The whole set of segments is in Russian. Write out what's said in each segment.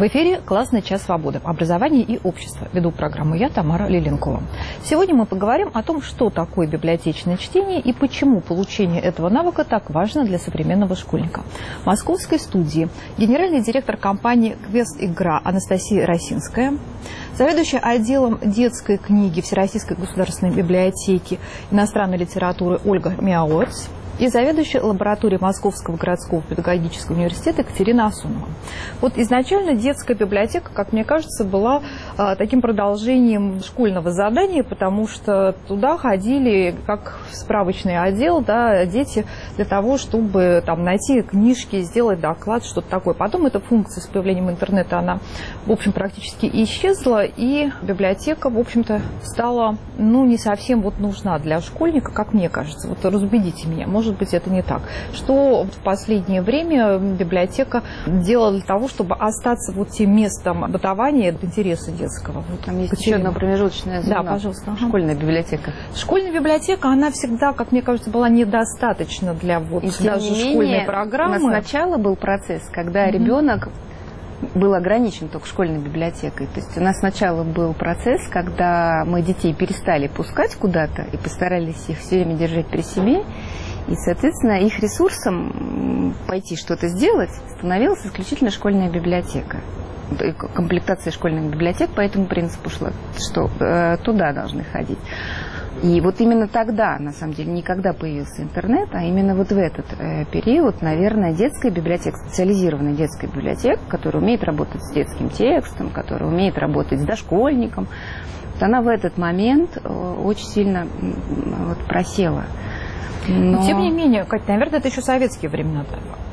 В эфире «Классный час свободы. Образование и общество». Веду программу я, Тамара Лиленкова. Сегодня мы поговорим о том, что такое библиотечное чтение и почему получение этого навыка так важно для современного школьника. В московской студии генеральный директор компании «Квест-игра» Анастасия Росинская, заведующая отделом детской книги Всероссийской государственной библиотеки иностранной литературы Ольга Мяоц и заведующая лабораторией Московского городского педагогического университета Екатерина Асунова. Вот изначально детская библиотека, как мне кажется, была таким продолжением школьного задания, потому что туда ходили, как в справочный отдел, да, дети для того, чтобы там найти книжки, сделать доклад, что-то такое. Потом эта функция с появлением интернета, она, в общем, практически исчезла, и библиотека, в общем-то, стала, не совсем нужна для школьника, как мне кажется. Вот разубедите меня, может быть, это не так. Что в последнее время библиотека делала для того, чтобы остаться тем местом бытования, интереса детского? Там есть еще одна промежуточная звено. Да, пожалуйста. Школьная библиотека. Школьная библиотека, она всегда, как мне кажется, была недостаточна для даже школьной программы. У нас сначала был процесс, когда ребенок был ограничен только школьной библиотекой. То есть у нас сначала был процесс, когда мы детей перестали пускать куда-то и постарались их все время держать при себе. И, соответственно, их ресурсом пойти что-то сделать становилась исключительно школьная библиотека. Комплектация школьных библиотек по этому принципу шла, что туда должны ходить. И именно тогда, на самом деле, не когда появился интернет, а именно в этот период, наверное, детская библиотека, специализированная детская библиотека, которая умеет работать с детским текстом, которая умеет работать с дошкольником, она в этот момент очень сильно просела. Но тем не менее, Катя, наверное, это еще советские времена.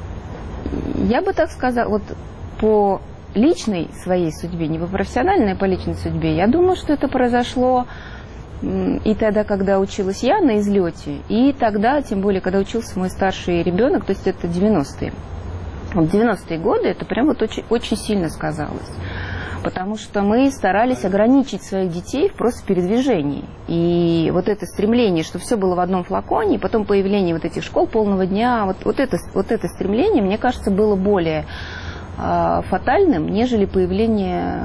Я бы так сказала, по личной своей судьбе, не по профессиональной, а по личной судьбе, я думаю, что это произошло и тогда, когда училась я на излете, и тогда, тем более, когда учился мой старший ребенок, то есть это 90-е. В 90-е годы это прям очень, очень сильно сказалось. Потому что мы старались ограничить своих детей просто в передвижении. И это стремление, что все было в одном флаконе, и потом появление этих школ полного дня, это стремление, мне кажется, было более фатальным, нежели появление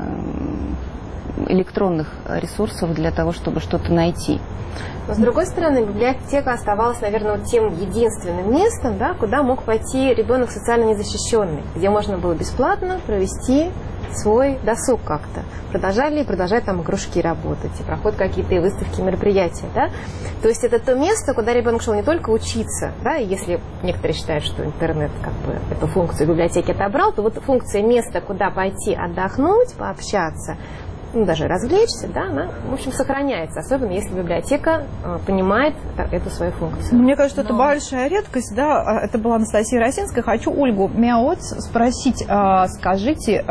электронных ресурсов для того, чтобы что-то найти. Но, с другой стороны, библиотека оставалась, наверное, тем единственным местом, куда мог пойти ребенок социально незащищенный, где можно было бесплатно провести свой досуг как-то. Продолжать там кружки работать, и проходят какие-то выставки, мероприятия. Да? То есть это то место, куда ребенок шел не только учиться, и если некоторые считают, что интернет эту функцию библиотеки отобрал, то функция места, куда пойти отдохнуть, пообщаться, даже развлечься, она, в общем, сохраняется, особенно если библиотека понимает эту свою функцию. Мне кажется, это большая редкость, это была Анастасия Росинская. Хочу Ольгу Мяоц спросить, скажите,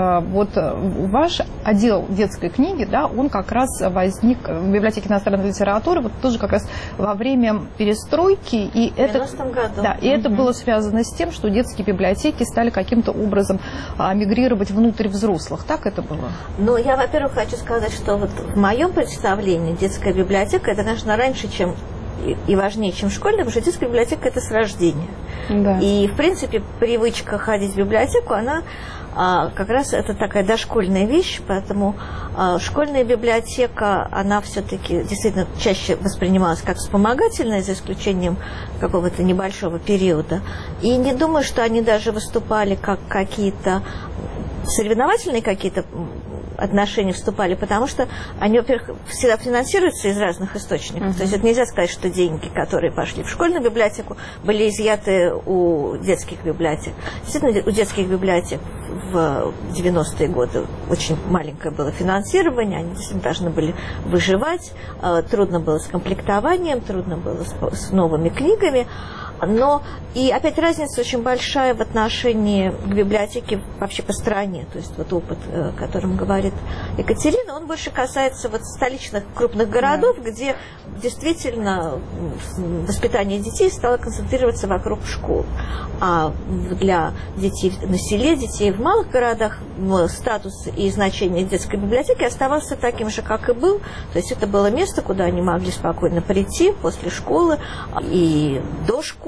ваш отдел детской книги, он как раз возник в библиотеке иностранной литературы, тоже как раз во время перестройки, и в 90-м году. Да, и это было связано с тем, что детские библиотеки стали каким-то образом мигрировать внутрь взрослых. Так это было? Я, во-первых, хочу сказать, что в моем представлении детская библиотека, это, конечно, раньше, чем и важнее, чем школьная, потому что детская библиотека – это с рождения. Да. И, в принципе, привычка ходить в библиотеку, она как раз это такая дошкольная вещь, поэтому школьная библиотека, она все-таки действительно чаще воспринималась как вспомогательная, за исключением какого-то небольшого периода. И не думаю, что они даже выступали как какие-то соревновательные какие-то отношения вступали, потому что они, во-первых, всегда финансируются из разных источников. То есть это нельзя сказать, что деньги, которые пошли в школьную библиотеку, были изъяты у детских библиотек. Действительно, у детских библиотек в 90-е годы очень маленькое было финансирование, они действительно должны были выживать, трудно было с комплектованием, трудно было с новыми книгами. Но и опять разница очень большая в отношении к библиотеке вообще по стране. То есть опыт, о котором говорит Екатерина, он больше касается столичных крупных городов, где действительно воспитание детей стало концентрироваться вокруг школ. А для детей на селе, детей в малых городах статус и значение детской библиотеки оставался таким же, как и был. То есть это было место, куда они могли спокойно прийти после школы и до школы,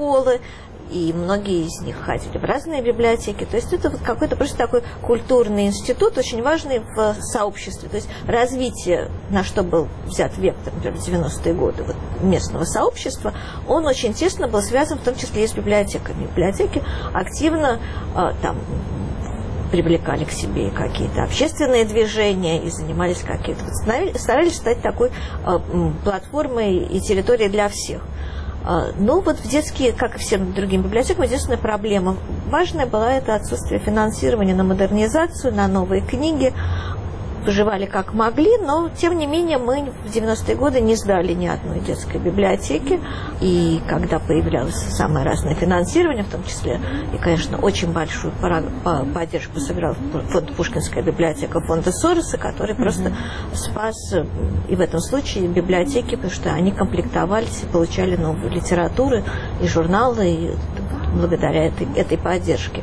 школы, и многие из них ходили в разные библиотеки. То есть это вот какой-то просто такой культурный институт, очень важный в сообществе. То есть развитие, на что был взят вектор, например, в 90-е годы вот, местного сообщества, он очень тесно был связан в том числе и с библиотеками. Библиотеки активно там привлекали к себе какие-то общественные движения и занимались какие-то... старались стать такой платформой и территорией для всех. Но вот в детские, как и всем другим библиотекам, единственная проблема важная была это отсутствие финансирования на модернизацию, на новые книги. Выживали как могли, но, тем не менее, мы в 90-е годы не сдали ни одной детской библиотеки. И когда появлялось самое разное финансирование, в том числе, и, конечно, очень большую поддержку собирал фонд «Пушкинская библиотека» фонда Сороса, который просто спас и в этом случае библиотеки, потому что они комплектовались и получали новую литературу и журналы, и благодаря этой поддержке.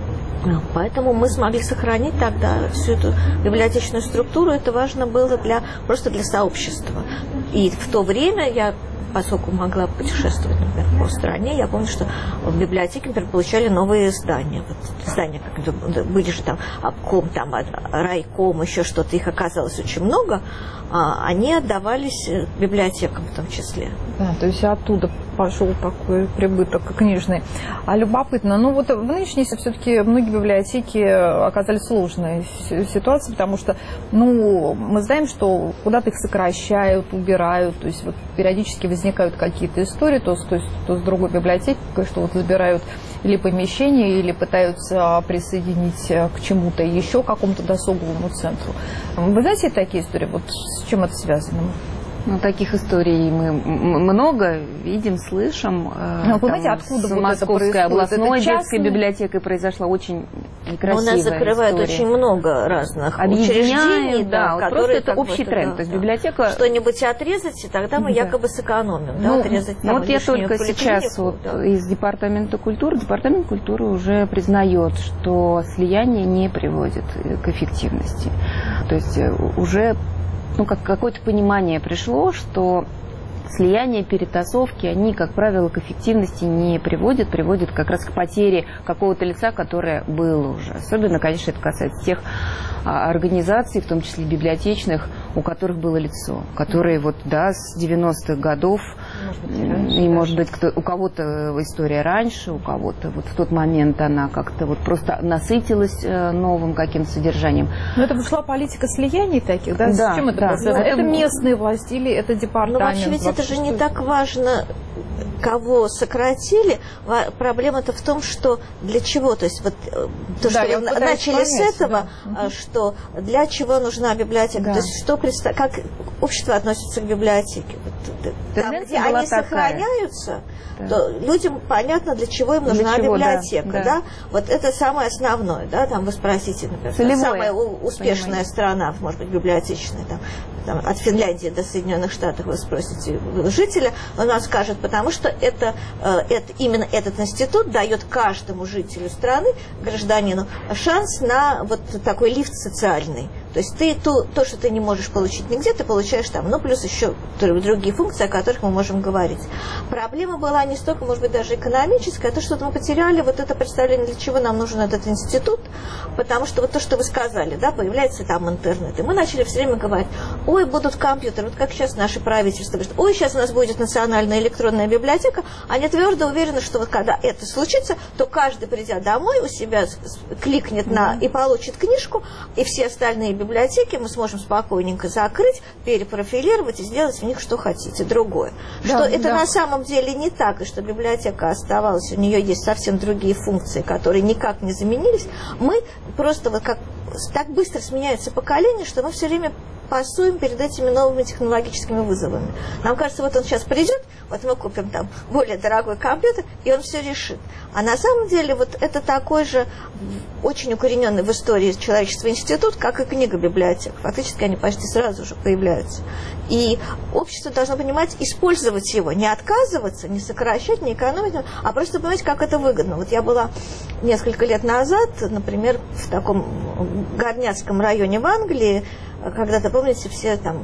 Поэтому мы смогли сохранить тогда всю эту библиотечную структуру. Это важно было просто для сообщества. И в то время я, поскольку могла путешествовать, например, по стране, я помню, что в библиотеке, например, получали новые издания. Вот издания, как были же там обком, там райком, еще что-то, их оказалось очень много, они отдавались библиотекам в том числе. Да, то есть оттуда пошел такой прибыток книжный. А любопытно, ну вот в нынешней все-таки многие библиотеки оказались в сложной ситуации, потому что, ну, мы знаем, что куда-то их сокращают, убирают, то есть вот периодически возникают какие-то истории, то с другой библиотеки, что вот забирают или помещение, или пытаются присоединить к чему-то еще, к какому-то досуговому центру. Вы знаете такие истории? Вот с чем это связано? Ну, таких историй мы много видим, слышим. Ну, вы знаете, откуда с Московской областной детской библиотекой произошла очень некрасивая история. У нас закрывают очень много разных учреждений, да, вот просто это общий тренд. То есть библиотека... Что-нибудь отрезать, и тогда мы якобы сэкономим. Ну, отрезать, там, вот я только сейчас из Департамента культуры, Департамент культуры уже признает, что слияние не приводит к эффективности. То есть уже... Ну, какое-то понимание пришло, что слияние, перетасовки, они, как правило, к эффективности не приводят как раз к потере какого-то лица, которое было уже. Особенно, конечно, это касается тех организаций, в том числе библиотечных, у которых было лицо, которые вот, да, с 90-х годов, может быть, у кого-то история раньше, у кого-то вот в тот момент она как-то вот просто насытилась новым каким-то содержанием. Но это шла политика слияний таких, да? Да, с чем это было? Это местные власти или это департамент? Ну, вообще, ведь это же не так важно, кого сократили. Проблема-то в том, что для чего. То есть вот то, что вы начали с этого, что для чего нужна библиотека. Да. То есть что как общество относится к библиотеке. Там, где они сохраняются, то людям понятно, для чего им нужна библиотека. Да? Вот это самое основное. Да? Там вы спросите, например, самая успешная страна, может быть, библиотечная, там, от Финляндии до Соединенных Штатов вы спросите жителя, он вам скажет, потому что именно этот институт дает каждому жителю страны, гражданину, шанс на вот такой лифт социальный. То есть ты то, что ты не можешь получить нигде, ты получаешь там, ну, плюс еще другие функции, о которых мы можем говорить. Проблема была не столько, может быть, даже экономическая, а то, что мы потеряли вот это представление, для чего нам нужен этот институт, потому что вот то, что вы сказали, да, появляется там интернет, и мы начали все время говорить, ой, будут компьютеры, вот как сейчас наше правительство говорит, ой, сейчас у нас будет национальная электронная библиотека, они твердо уверены, что вот когда это случится, то каждый, придя домой, у себя кликнет и получит книжку, и все остальные библиотеки мы сможем спокойненько закрыть, перепрофилировать и сделать в них что хотите, другое. Да, что это на самом деле не так, и что библиотека оставалась, у нее есть совсем другие функции, которые никак не заменились. Мы просто вот как так быстро сменяется поколение, что мы все время пасуем перед этими новыми технологическими вызовами. Нам кажется, вот он сейчас придет, вот мы купим там более дорогой компьютер, и он все решит. А на самом деле вот это такой же очень укорененный в истории человечества институт, как и книга библиотек. Фактически они почти сразу же появляются. И общество должно понимать, использовать его, не отказываться, не сокращать, не экономить, а просто понимать, как это выгодно. Вот я была несколько лет назад, например, в таком горняцком районе в Англии, когда-то, помните, все там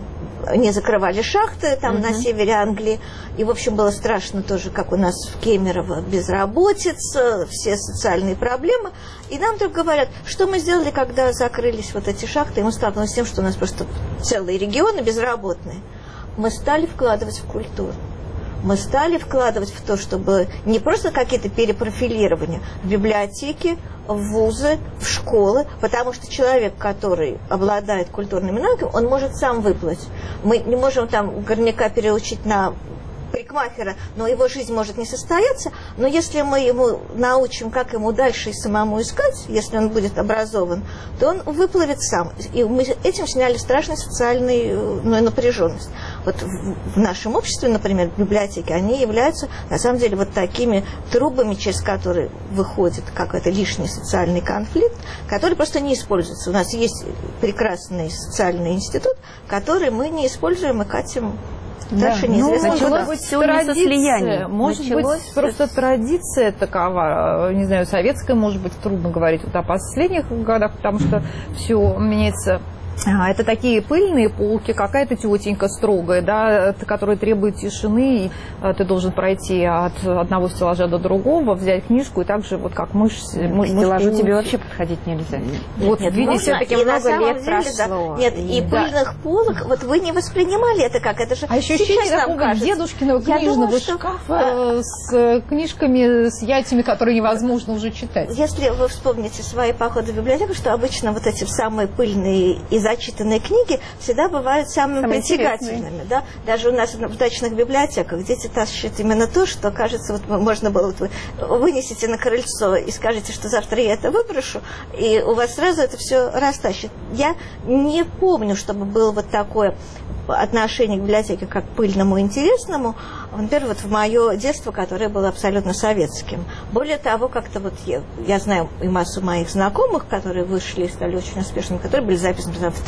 не закрывали шахты там на севере Англии. И, в общем, было страшно тоже, как у нас в Кемерово, безработица, все социальные проблемы. И нам вдруг говорят, что мы сделали, когда закрылись вот эти шахты, и мы столкнулись с тем, что у нас просто целые регионы безработные. Мы стали вкладывать в культуру. Мы стали вкладывать в то, чтобы не просто какие-то перепрофилирования в библиотеки, в вузы, в школы, потому что человек, который обладает культурными навыками, он может сам выплыть. Мы не можем там горняка переучить на парикмахера, но его жизнь может не состояться, но если мы ему научим, как ему дальше и самому искать, если он будет образован, то он выплывет сам. И мы этим сняли страшную социальную напряженность. Вот в нашем обществе, например, библиотеки, они являются, на самом деле, вот такими трубами, через которые выходит какой-то лишний социальный конфликт, который просто не используется. У нас есть прекрасный социальный институт, который мы не используем и катим. Дальше неизвестно. Может быть, традиция, может быть, просто традиция такова, не знаю, советская, может быть, трудно говорить вот о последних годах, потому что все меняется. Это такие пыльные полки, какая-то тетенька строгая, да, которая требует тишины, и ты должен пройти от одного стеллажа до другого, взять книжку, и так же, вот как мышь. К стеллажу тебе вообще подходить нельзя. Вот, видите, все-таки много лет прошло. Нет, и пыльных полок, вот вы не воспринимали это как, это же еще ощущение такого дедушкиного книжного шкафа с книжками, с яйцами, которые невозможно уже читать. Если вы вспомните свои походы в библиотеку, что обычно вот эти самые пыльные и зачитанные книги всегда бывают самыми притягательными. Да? Даже у нас в дачных библиотеках дети тащат именно то, что, кажется, вот можно было, вот вы вынесете на крыльцо и скажете, что завтра я это выброшу, и у вас сразу это все растащит. Я не помню, чтобы было вот такое отношение к библиотеке как к пыльному и интересному, например, вот в мое детство, которое было абсолютно советским. Более того, как-то вот я знаю и массу моих знакомых, которые вышли и стали очень успешными, которые были записаны в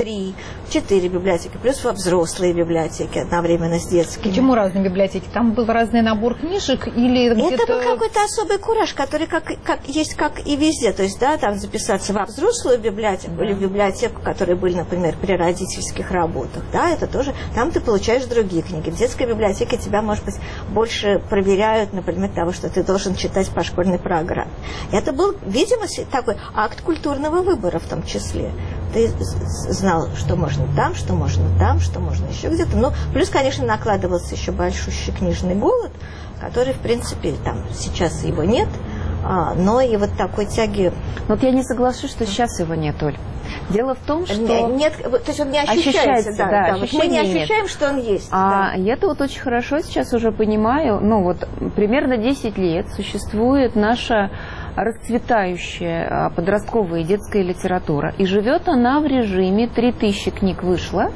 3-4 библиотеки, плюс во взрослые библиотеки одновременно с детскими. Почему разные библиотеки? Там был разный набор книжек или где-то... Это был какой-то особый кураж, который есть как и везде. То есть, да, там записаться во взрослую библиотеку или в библиотеку, которые были, например, при родительских работах, да, это тоже, там ты получаешь другие книги. В детской библиотеке тебя, может быть, больше проверяют, например, того, что ты должен читать по школьной программе. Это был, видимо, такой акт культурного выбора в том числе. Ты знал, что можно там, что можно там, что можно еще где-то. Но плюс, конечно, накладывался еще большущий книжный голод, который, в принципе, там сейчас его нет, но и вот такой тяги... Вот я не соглашусь, что сейчас его нет, Оль. Дело в том, что... Нет, то есть он не ощущается. Да, вот мы не ощущаем, нет, что он есть. Я-то вот очень хорошо сейчас уже понимаю, ну вот примерно 10 лет существует наша расцветающая подростковая и детская литература. И живет она в режиме 3000 книг вышло,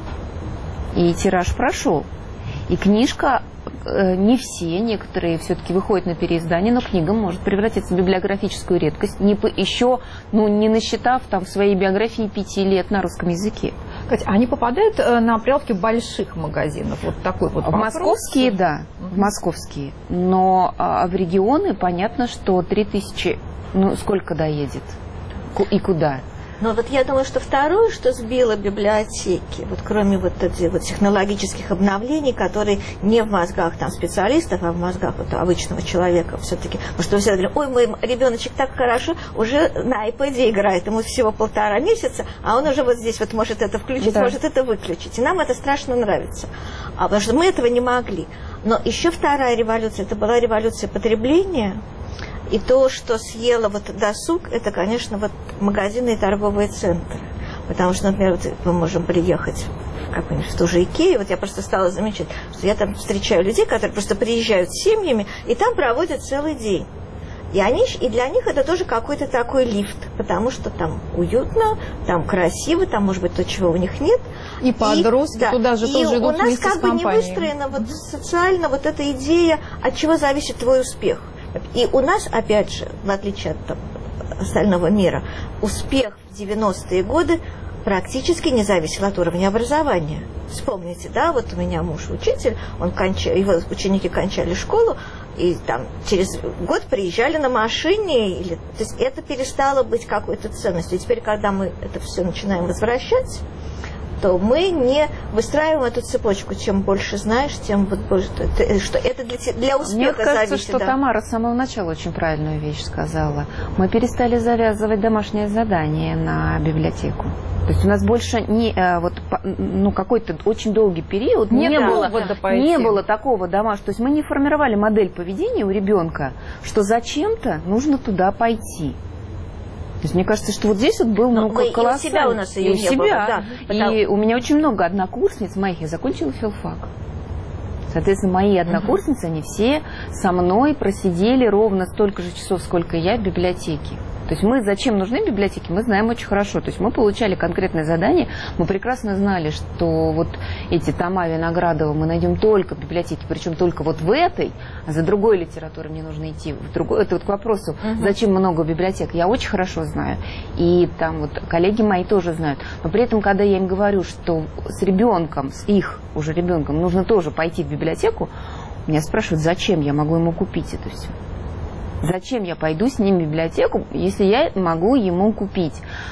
и тираж прошел. И книжка, не все, некоторые все-таки выходят на переиздание, но книга может превратиться в библиографическую редкость, еще не насчитав там в своей биографии 5 лет на русском языке. Катя, они попадают на прилавки больших магазинов? Вот такой вот вопрос. Московские, да, московские. Но в регионы понятно, что 3000, сколько доедет и куда? Но вот я думаю, что второе, что сбило библиотеки, вот кроме вот этих вот технологических обновлений, которые не в мозгах там специалистов, а в мозгах вот обычного человека все-таки. Потому что все говорят, ой, мой ребеночек так хорошо уже на iPad играет, ему всего 1,5 месяца, а он уже вот здесь вот может это включить, может это выключить. И нам это страшно нравится. Потому что мы этого не могли. Но еще вторая революция, это была революция потребления. И то, что съело вот досуг, это, конечно, вот магазины и торговые центры. Потому что, например, вот мы можем приехать в ту же Икею. Вот я просто стала замечать, что я там встречаю людей, которые просто приезжают с семьями, и там проводят целый день. И для них это тоже какой-то такой лифт, потому что там уютно, там красиво, там, может быть, то, чего у них нет. И подростки туда же тоже идут вместе с компанией. И у нас как бы не выстроена вот социально вот эта идея, от чего зависит твой успех. И у нас, опять же, в отличие от остального мира, успех в 90-е годы практически не зависел от уровня образования. Вспомните, да, вот у меня муж учитель, его ученики кончали школу, и там через год приезжали на машине, то есть это перестало быть какой-то ценностью. И теперь, когда мы это все начинаем возвращать, что мы не выстраиваем эту цепочку. Чем больше знаешь, тем вот больше, что это для успеха Мне кажется, зависит. что Тамара с самого начала очень правильную вещь сказала. Мы перестали завязывать домашнее задание на библиотеку. То есть у нас больше не какой-то очень долгий период не было такого домашнего. То есть мы не формировали модель поведения у ребенка, что зачем-то нужно туда пойти. То есть мне кажется, что вот здесь вот был колоссальный. И у себя у нас ее не было. Да, и у меня очень много однокурсниц моих, я закончила филфак. Соответственно, мои однокурсницы, они все со мной просидели ровно столько же часов, сколько я в библиотеке. То есть мы зачем нужны библиотеки, мы знаем очень хорошо. То есть мы получали конкретное задание, мы прекрасно знали, что вот эти тома Виноградова мы найдем только в библиотеке, причем только вот в этой, а за другой литературой мне нужно идти в другой. Это вот к вопросу, зачем много библиотек, я очень хорошо знаю. И там вот коллеги мои тоже знают. Но при этом, когда я им говорю, что с ребенком, с их уже ребенком нужно тоже пойти в библиотеку, меня спрашивают, зачем я могу ему купить это все. Зачем я пойду с ним в библиотеку, если я могу ему купить?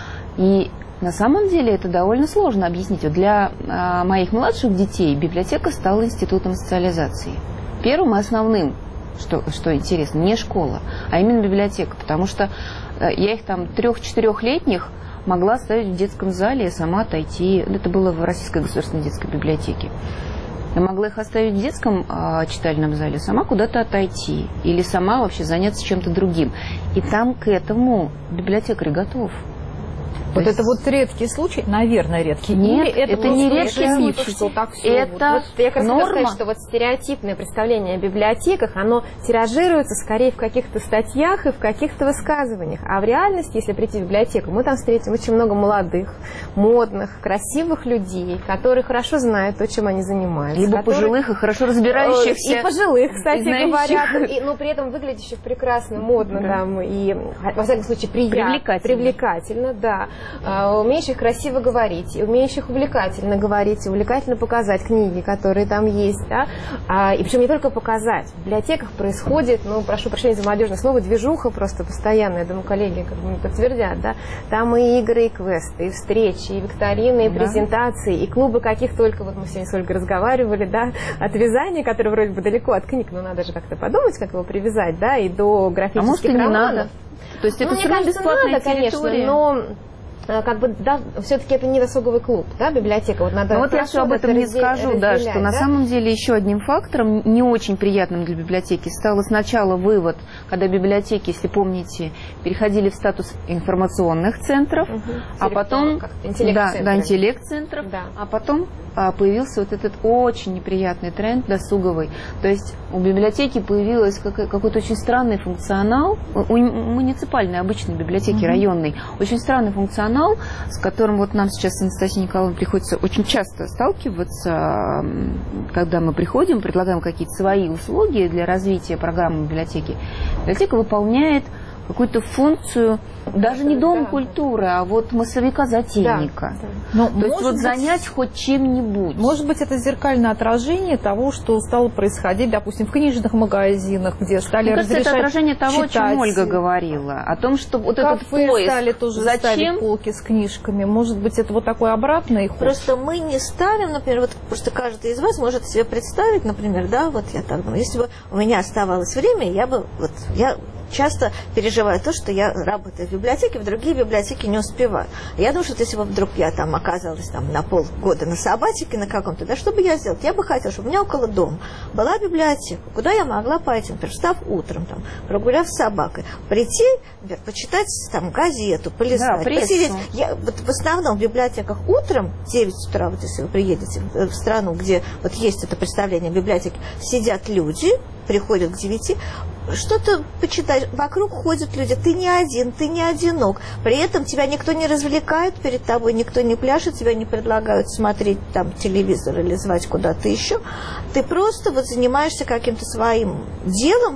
И на самом деле это довольно сложно объяснить. Вот для моих младших детей библиотека стала институтом социализации. Первым и основным, что интересно, не школа, а именно библиотека. Потому что я их там 3-4-летних могла оставить в детском зале и сама отойти. Это было в Российской государственной детской библиотеке. Я могла их оставить в детском читальном зале, сама куда-то отойти или сама вообще заняться чем-то другим. И там к этому библиотекарь готов. Вот это вот редкий случай, наверное, редкий. Нет, это не редкий миф. Это я как раз сказать, что вот стереотипное представление о библиотеках, оно тиражируется скорее в каких-то статьях и в каких-то высказываниях. А в реальности, если прийти в библиотеку, мы там встретим очень много молодых, модных, красивых людей, которые хорошо знают то, чем они занимаются. Либо пожилых и хорошо разбирающихся. И пожилых, кстати говоря, но при этом выглядящих прекрасно, модно там, и, во всяком случае, привлекательно, да. Умеющих красиво говорить, умеющих увлекательно говорить, увлекательно показать книги, которые там есть. Да? И причем не только показать. В библиотеках происходит, прошу прощения за молодежное слово, движуха просто постоянная. Я думаю, коллеги подтвердят. Да? Там и игры, и квесты, и встречи, и викторины, и презентации, и клубы каких только, вот мы сегодня с Ольгой разговаривали, да, от вязания, которое вроде бы далеко от книг, но надо же как-то подумать, как его привязать, да, и до графических романов. Не надо. То есть это все равно бесплатная территория. Конечно, но все-таки это не досуговый клуб, да, библиотека. Вот надо я все об этом не скажу, да, что на самом деле еще одним фактором, не очень приятным для библиотеки, стало сначала вывод, когда библиотеки, если помните, переходили в статус информационных центров, а потом интеллект-центров, а потом появился вот этот очень неприятный тренд досуговый. То есть у библиотеки появился какой-то очень странный функционал, у муниципальной обычной библиотеки районной, очень странный функционал, с которым вот нам сейчас с Анастасией Николаевной приходится очень часто сталкиваться, когда мы приходим, предлагаем какие-то свои услуги для развития программы библиотеки. Библиотека выполняет какую-то функцию, даже не дом культуры, а вот массовика-затейника. Да. То есть вот занять хоть чем-нибудь. Может быть, это зеркальное отражение того, что стало происходить, допустим, в книжных магазинах, где стали разрешать это отражение того, читать. О чем Ольга говорила. О том, что вот этот поиск. Стали тоже ставить полки с книжками. Может быть, это вот такой обратный ход. Просто мы не ставим, например, вот просто каждый из вас может себе представить, например, да, вот я так думаю, если бы у меня оставалось время, я часто переживаю то, что я работаю в библиотеке, в другие библиотеки не успеваю. Я думаю, что если бы вдруг я там оказалась там на полгода на сабатике на каком-то, да, что бы я сделала? Я бы хотела, чтобы у меня около дома была библиотека, куда я могла пойти, например, встав утром, там, прогуляв с собакой, прийти, например, почитать там газету, полистать, посидеть. Вот в основном в библиотеках утром, 9 утра, вот если вы приедете в страну, где вот есть это представление библиотеки, сидят люди, приходят к 9, что-то почитаешь, вокруг ходят люди, ты не один, ты не одинок, при этом тебя никто не развлекает перед тобой, никто не пляшет, тебя не предлагают смотреть там телевизор или звать куда-то еще, ты просто вот занимаешься каким-то своим делом,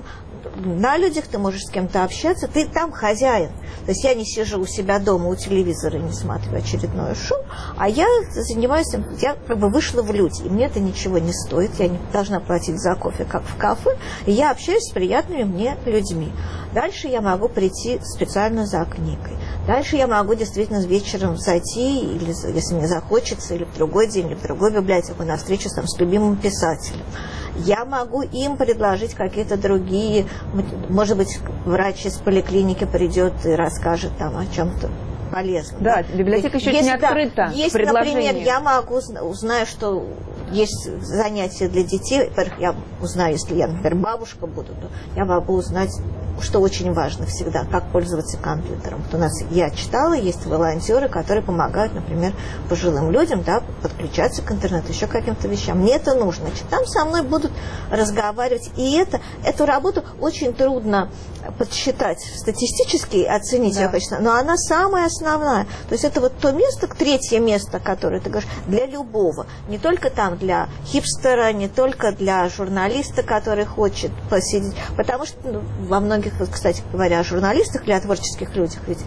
на людях ты можешь с кем-то общаться, ты там хозяин. То есть я не сижу у себя дома у телевизора и не смотрю очередное шоу, а я занимаюсь, я как бы вышла в люди, и мне это ничего не стоит, я не должна платить за кофе, как в кафе, и я общаюсь с приятными мне людьми. Дальше я могу прийти специально за книгой. Дальше я могу действительно вечером зайти, или если мне захочется, или в другой день, или в другую библиотеку, на встречу там, с любимым писателем. Я могу им предложить какие-то другие, может быть, врач из поликлиники придет и расскажет там о чем-то полезном. Да, библиотека еще очень открыта. Если, например, я могу, узнаю, что есть занятия для детей, во-первых, я узнаю, если я, например, бабушка буду, то я могу узнать, что очень важно всегда, как пользоваться компьютером. Вот у нас, я читала, есть волонтеры, которые помогают, например, пожилым людям, да, подключаться к интернету, еще к каким-то вещам. Мне это нужно. Значит, там со мной будут разговаривать. И эту работу очень трудно подсчитать статистически, оценить ее качество, но она самая основная. То есть это вот то место, третье место, которое ты говоришь, для любого. Не только там для хипстера, не только для журналиста, который хочет посидеть. Потому что во многих, вот, кстати говоря, о журналистах или о творческих людях, ведь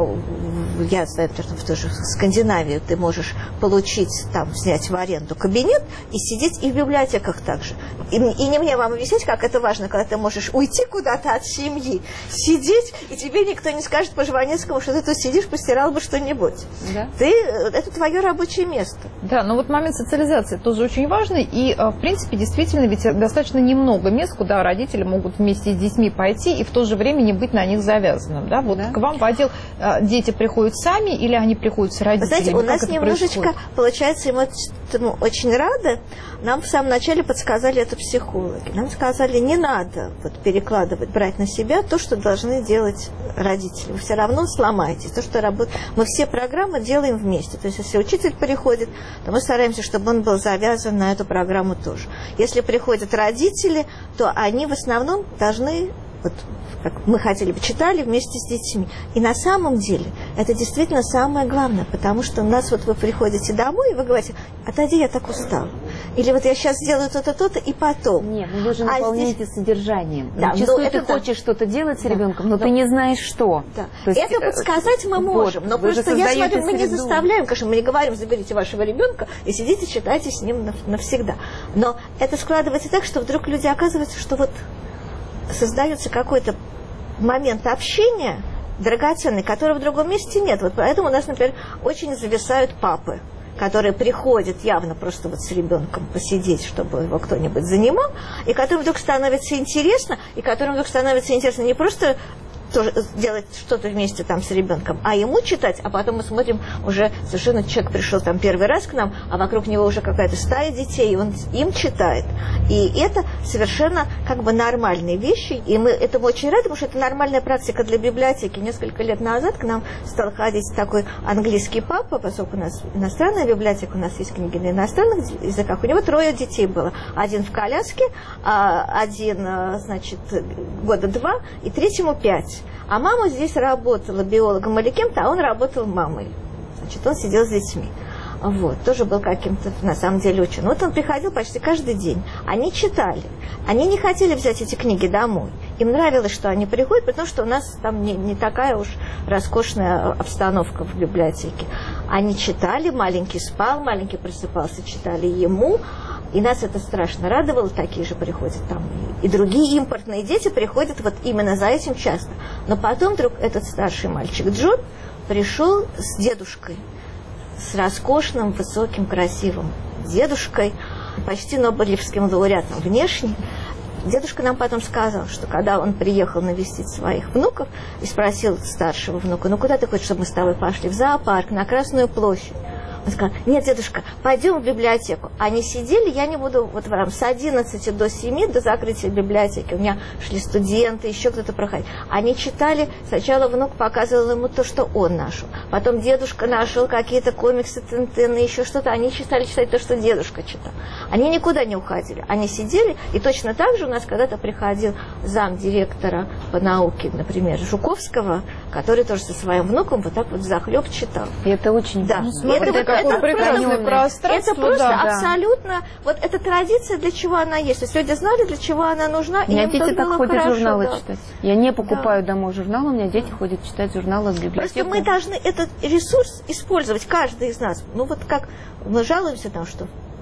я знаю, что в той же Скандинавии ты можешь получить, там, снять в аренду кабинет и сидеть и в библиотеках также. И не мне вам объяснять, как это важно, когда ты можешь уйти куда-то от семьи, сидеть, и тебе никто не скажет по Жванецкому, что ты тут сидишь, постирал бы что-нибудь. Да. Это твое рабочее место. Да, но вот момент социализации тоже очень важный, и, в принципе, действительно, ведь достаточно немного мест, куда родители могут вместе с детьми пойти и в то же время не быть на них завязанным. Да? Вот к вам в отдел дети приходят сами или они приходят с родителями? Вы знаете, у нас немножечко, получается, и мы этому очень рады. Нам в самом начале подсказали это психологи. Нам сказали, не надо вот перекладывать, брать на себя то, что должны делать родители. Вы все равно сломаетесь. То, что мы все программы делаем вместе. То есть, если учитель приходит, то мы стараемся, чтобы он был завязан на эту программу тоже. Если приходят родители, то они в основном должны... Вот, как мы хотели бы, читали вместе с детьми. И на самом деле это действительно самое главное, потому что у нас вот вы приходите домой, и вы говорите, отойди, я так устала. Или вот я сейчас сделаю то-то, то-то, и потом. Нет, вы же наполняете содержанием. Да, зачастую ты хочешь что-то делать с ребенком, но ты не знаешь, что. Да. То есть, это подсказать мы можем, но просто я смотрю, мы не заставляем, конечно, мы не говорим, заберите вашего ребенка и сидите, читайте с ним навсегда. Но это складывается так, что вдруг люди оказываются, что вот создается какой-то момент общения драгоценный, которого в другом месте нет. Вот поэтому у нас, например, очень зависают папы, которые приходят явно просто вот с ребенком посидеть, чтобы его кто-нибудь занимал, и которым вдруг становится интересно, не просто тоже делать что-то вместе там с ребенком, а ему читать, а потом мы смотрим, уже совершенно человек пришел там первый раз к нам, а вокруг него уже какая-то стая детей, и он им читает. И это совершенно как бы нормальные вещи, и мы этому очень рады, потому что это нормальная практика для библиотеки. Несколько лет назад к нам стал ходить такой английский папа, поскольку у нас иностранная библиотека, у нас есть книги на иностранных языках, у него 3 детей было. Один в коляске, один, значит, года 2, и третьему 5. А мама здесь работала биологом или кем-то, а он работал мамой. Значит, он сидел с детьми. Вот, тоже был каким-то, на самом деле, ученым. Вот он приходил почти каждый день. Они читали. Они не хотели взять эти книги домой. Им нравилось, что они приходят, потому что у нас там не такая уж роскошная обстановка в библиотеке. Они читали, маленький спал, маленький просыпался, читали ему. И нас это страшно радовало, такие же приходят там. И другие импортные дети приходят вот именно за этим часто. Но потом вдруг этот старший мальчик Джон пришел с дедушкой, с роскошным, высоким, красивым дедушкой, почти нобелевским лауреатом внешне. Дедушка нам потом сказал, что когда он приехал навестить своих внуков и спросил старшего внука, ну куда ты хочешь, чтобы мы с тобой пошли? В зоопарк, на Красную площадь. Он сказал, нет, дедушка, пойдем в библиотеку. Они сидели, я не буду вот там с 11 до 7, до закрытия библиотеки. У меня шли студенты, еще кто-то проходил. Они читали, сначала внук показывал ему то, что он нашел. Потом дедушка нашел какие-то комиксы, Тинтины, еще что-то. Они читали то, что дедушка читал. Они никуда не уходили. Они сидели, и точно так же у нас когда-то приходил замдиректора по науке, например, Жуковского, который тоже со своим внуком вот так вот взахлеб читал. И это очень важно. Это прекрасное пространство. Это просто абсолютно... Вот эта традиция, для чего она есть. То есть люди знали, для чего она нужна. У меня дети так ходят журналы читать. Я не покупаю домой журналы, у меня дети ходят читать журналы в библиотеку. Просто мы должны этот ресурс использовать, каждый из нас. Ну вот как мы жалуемся там, что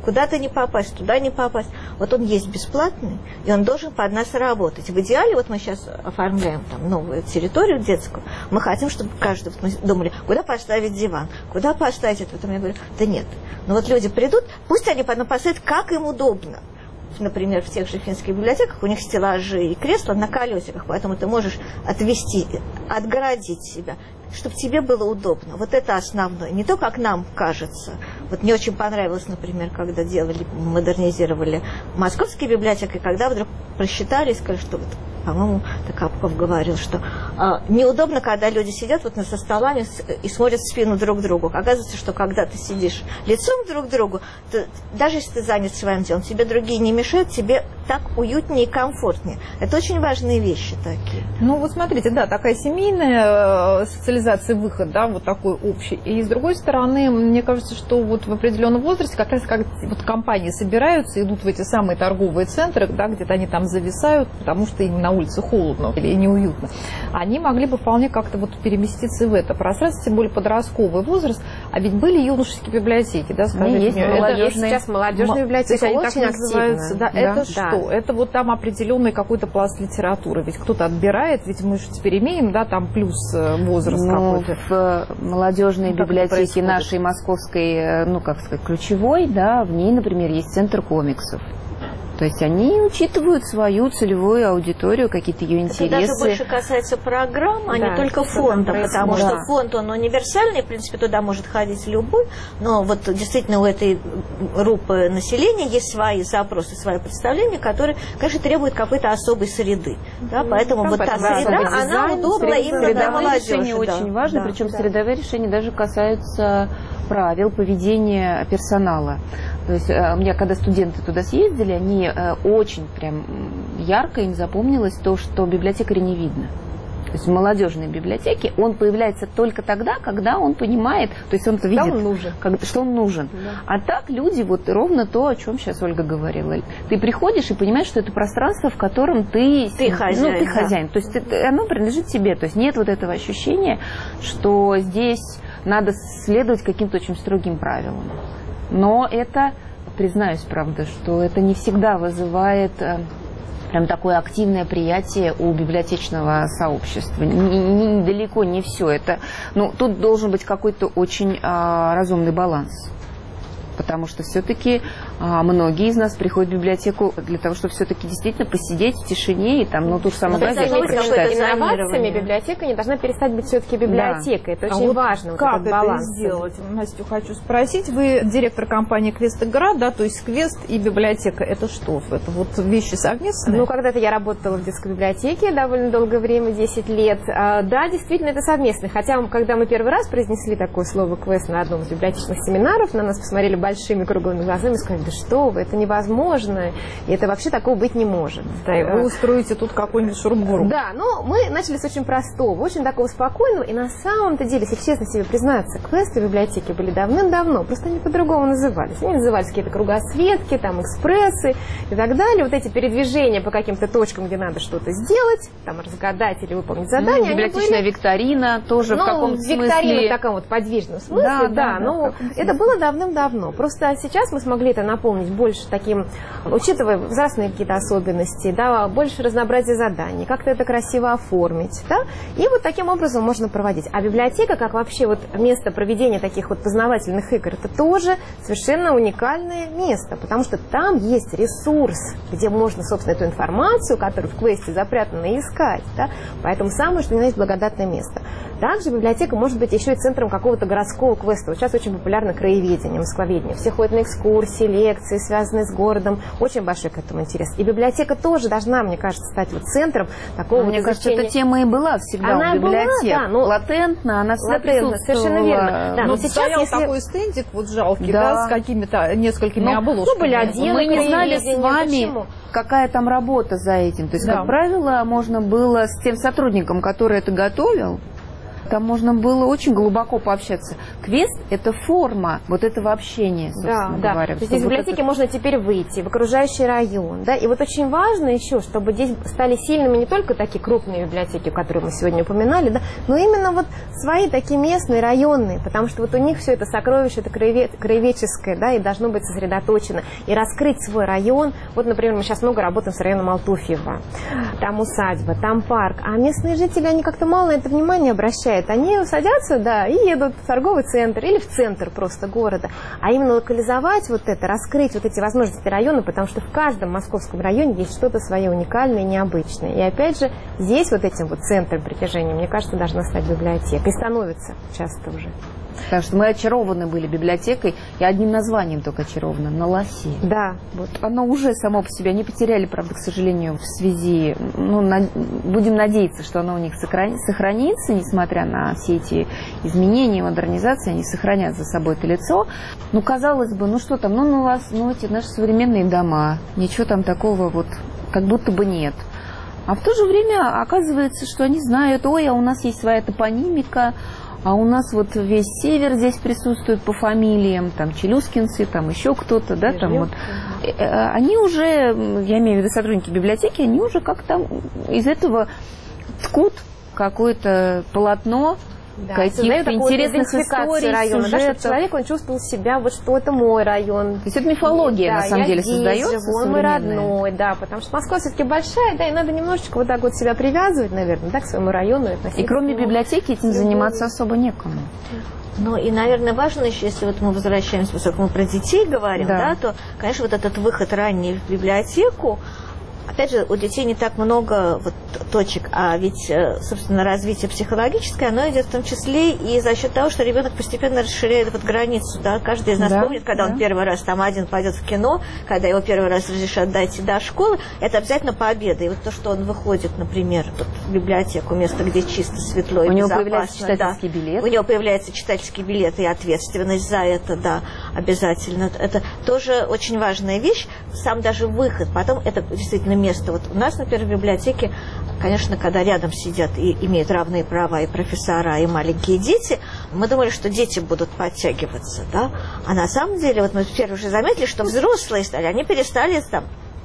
куда-то не попасть, туда не попасть. Вот он есть бесплатный, и он должен под нас работать. В идеале, вот мы сейчас оформляем там новую территорию детскую, мы хотим, чтобы каждый, вот мы думали, куда поставить диван, куда поставить это. Потом я говорю, да нет. Но вот люди придут, пусть они потом поставят, как им удобно. Например, в тех же финских библиотеках у них стеллажи и кресла на колесиках, поэтому ты можешь отвести, отгородить себя, чтобы тебе было удобно. Вот это основное. Не то, как нам кажется. Вот мне очень понравилось, например, когда модернизировали московские библиотеки, когда вдруг просчитали и сказали, что вот, по-моему, Токапков говорил, что неудобно, когда люди сидят вот со столами и смотрят в спину друг другу. Оказывается, что когда ты сидишь лицом друг к другу, то, даже если ты занят своим делом, тебе другие не мешают, тебе так уютнее и комфортнее. Это очень важные вещи такие. Ну вот смотрите, да, такая семейная социализация, выход, да, вот такой общий. И с другой стороны, мне кажется, что вот в определенном возрасте, как раз как вот компании собираются, идут в эти самые торговые центры, да, где-то они там зависают, потому что им на улице холодно или неуютно. Они могли бы вполне как-то вот переместиться в это пространство, тем более подростковый возраст. А ведь были юношеские библиотеки, да, скажите есть мне. молодежные. Сейчас молодежная библиотека очень активна. Да, да, это что? Это вот там определенный какой-то пласт литературы. Ведь кто-то отбирает, ведь мы же теперь имеем, да, там плюс возраст какой-то. В молодежной библиотеке нашей московской, ну, как сказать, ключевой, да, в ней, например, есть центр комиксов. То есть они учитывают свою целевую аудиторию, какие-то ее интересы. Это даже больше касается программ, а не только фонда, потому что фонд, он универсальный, в принципе, туда может ходить любой, но вот действительно у этой группы населения есть свои запросы, свои представления, которые, конечно, требуют какой-то особой среды. Да, поэтому вот та среда, она удобна именно для молодежи. Средовые решения очень важны, причем средовые решения даже касаются правил поведения персонала. То есть у меня, когда студенты туда съездили, они очень прям ярко им запомнилось то, что библиотекаря не видно. То есть в молодежной библиотеке он появляется только тогда, когда он понимает, то есть он-то видит, что он нужен. Да. А так люди, вот ровно то, о чем сейчас Ольга говорила. Ты приходишь и понимаешь, что это пространство, в котором ты хозяин. Ну, ты хозяин. То есть оно принадлежит тебе. То есть нет вот этого ощущения, что здесь надо следовать каким-то очень строгим правилам. Но это, признаюсь, правда, что это не всегда вызывает прям такое активное приятие у библиотечного сообщества. Далеко не все это. Ну, тут должен быть какой-то очень разумный баланс. Потому что все-таки многие из нас приходят в библиотеку для того, чтобы все-таки действительно посидеть в тишине и там, ну, ту же самую газету прочитать. Инновациями библиотека не должна перестать быть все-таки библиотекой. Да. Это очень важно. Вот как этот баланс это сделать? Настю, хочу спросить. Вы директор компании «Квест Игра», да, то есть «Квест» и библиотека. Это что? Это вот вещи совместные? Ну, когда-то я работала в детской библиотеке довольно долгое время, 10 лет. Да, действительно, это совместно. Хотя, когда мы первый раз произнесли такое слово «Квест» на одном из библиотечных семинаров, на нас посмотрели большими круглыми глазами и сказали, да что вы, это невозможно, и это вообще такого быть не может. Да, и вы устроите тут какой-нибудь шурум-бурум. Да, но мы начали с очень простого, очень такого спокойного, и на самом-то деле, если честно себе признаться, квесты в библиотеке были давным-давно, просто они по-другому назывались. Они назывались какие-то кругосветки, там, экспрессы и так далее. Вот эти передвижения по каким-то точкам, где надо что-то сделать, там, разгадать или выполнить задание. Библиотечная викторина тоже в каком-то смысле. Викторина в таком вот подвижном смысле, да, но это было давным-давно. Просто сейчас мы смогли это наполнить больше таким, учитывая возрастные какие-то особенности, да, больше разнообразия заданий, как-то это красиво оформить, да, и вот таким образом можно проводить. А библиотека, как вообще вот место проведения таких вот познавательных игр, это тоже совершенно уникальное место, потому что там есть ресурс, где можно, собственно, эту информацию, которую в квесте запрятана, искать, да, поэтому самое, что у нас есть благодатное место. Также библиотека может быть еще и центром какого-то городского квеста. Вот сейчас очень популярно краеведение, москвоведение. Все ходят на экскурсии, лекции, связанные с городом. Очень большой к этому интерес. И библиотека тоже должна, мне кажется, стать вот центром такого Мне кажется, эта тема и была всегда она у библиотек. Была, да, но латентно, она всегда присутствовала. Совершенно верно. Да, но сейчас стоял такой стендик вот жалкий, да, с какими-то несколькими обложками. Были отделы, мы не знали с вами, какая там работа за этим. То есть, как правило, можно было с тем сотрудником, который это готовил, там можно было очень глубоко пообщаться. квест – это форма вот этого общения, собственно говоря. То есть из библиотеки можно теперь выйти в окружающий район. Да? И вот очень важно еще, чтобы здесь стали сильными не только такие крупные библиотеки, которые мы сегодня упоминали, да, но именно вот свои такие местные, районные, потому что вот у них все это сокровище, это краеведческое, да, и должно быть сосредоточено. И раскрыть свой район. Вот, например, мы сейчас много работаем с районом Алтуфьево. Там усадьба, там парк. А местные жители, они как-то мало на это внимание обращают. Они садятся, да, и едут в торговый центр или в центр просто города. А именно локализовать вот это, раскрыть вот эти возможности района, потому что в каждом московском районе есть что-то свое уникальное и необычное. И опять же, здесь вот этим вот центром притяжения, мне кажется, должна стать библиотека. И становится часто уже. Потому что мы очарованы были библиотекой, и одним названием только очарованы, на Лосе. Да. Вот оно уже само по себе, они потеряли, правда, к сожалению, в связи, будем надеяться, что оно у них сохранится, несмотря на все эти изменения, модернизации, они сохранят за собой это лицо. Ну, казалось бы, что там, на Лос, эти наши современные дома, ничего там такого вот, как будто бы нет. А в то же время оказывается, что они знают, а у нас есть своя топонимика, а у нас вот весь север здесь присутствует по фамилиям, там челюскинцы, там еще кто-то, да, там вот. Они уже, я имею в виду сотрудники библиотеки, они уже как-то из этого ткут какое-то полотно, каких-то интересных историй, района, сюжетов. Да, чтобы человек, он чувствовал себя, вот что это мой район. То есть это мифология, на самом деле, создается. Живу, он мой родной, да, потому что Москва все-таки большая, да, и надо немножечко вот так вот себя привязывать, наверное, да, к своему району. И кроме библиотеки этим заниматься особо некому. Ну и, наверное, важно еще, если вот мы возвращаемся, поскольку мы про детей говорим, да, то, конечно, вот этот выход ранний в библиотеку, опять же, у детей не так много вот точек, а ведь, собственно, развитие психологическое, оно идет в том числе и за счет того, что ребенок постепенно расширяет вот границу, да, каждый из нас помнит, когда он первый раз там один пойдет в кино, когда его первый раз разрешат дойти до школы, это обязательно победа, и вот то, что он выходит, например, вот в библиотеку, место, где чисто, светло и безопасно. У него появляется читательский билет. У него появляется читательский билет и ответственность за это, да, обязательно. Это тоже очень важная вещь, сам даже выход, потом это действительно место. Вот у нас, например, в библиотеке, конечно, когда рядом сидят и имеют равные права и профессора, и маленькие дети, мы думали, что дети будут подтягиваться, да, а на самом деле, вот мы первые уже заметили, что взрослые стали, они перестали там,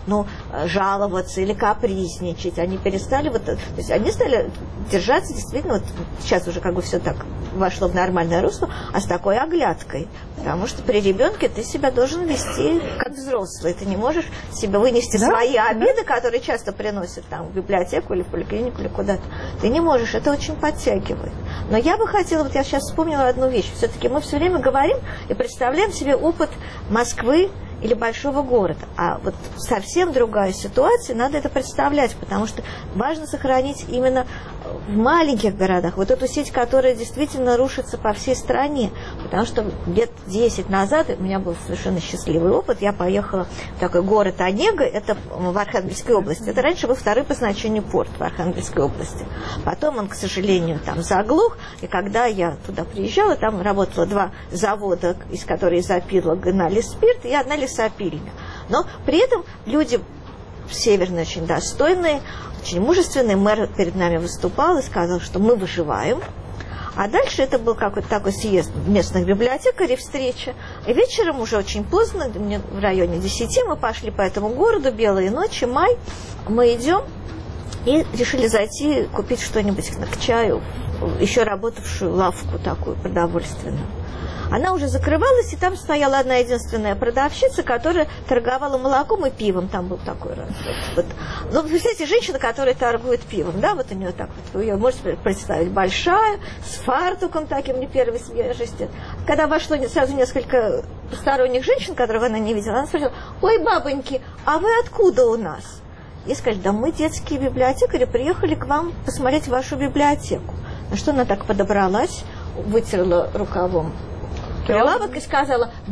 жаловаться или капризничать, они перестали, то есть они стали держаться действительно, вот сейчас уже как бы все так вошло в нормальное русло, а с такой оглядкой, потому что при ребенке ты себя должен вести как взрослый, ты не можешь себе вынести свои обиды, которые часто приносят там в библиотеку или в поликлинику или куда-то, ты не можешь, это очень подтягивает. Но я бы хотела, вот я сейчас вспомнила одну вещь, все-таки мы все время говорим и представляем себе опыт Москвы или большого города. А вот совсем другая ситуация, надо это представлять, потому что важно сохранить именно в маленьких городах вот эту сеть, которая действительно рушится по всей стране. Потому что лет 10 назад у меня был совершенно счастливый опыт. Я поехала в такой город Онега, это в Архангельской области. Это раньше был второй по значению порт в Архангельской области. Потом он, к сожалению, там заглох. И когда я туда приезжала, там работало 2 завода, из которых из опила гнали спирт, и одна лесопильня. Но при этом люди северные очень достойные, очень мужественные. Мэр перед нами выступал и сказал, что мы выживаем. А дальше это был какой-то такой съезд местных библиотекарей, встреча. И вечером уже очень поздно, в районе 10, мы пошли по этому городу, белые ночи, май. Мы идем и решили зайти купить что-нибудь к чаю, еще работавшую лавку такую продовольственную. Она уже закрывалась, и там стояла одна единственная продавщица, которая торговала молоком и пивом. Там был такой раз. Вот. Ну, представляете, женщина, которая торгует пивом, да, вот у нее так вот, вы ее можете представить, большая, с фартуком таким не первой свежести. Когда вошло сразу несколько посторонних женщин, которых она не видела, она спросила: ой, бабоньки, а вы откуда у нас? И сказали: да мы, детские библиотекари, приехали к вам посмотреть вашу библиотеку. На что она так подобралась, вытерла рукавом прилавок и сказала: да,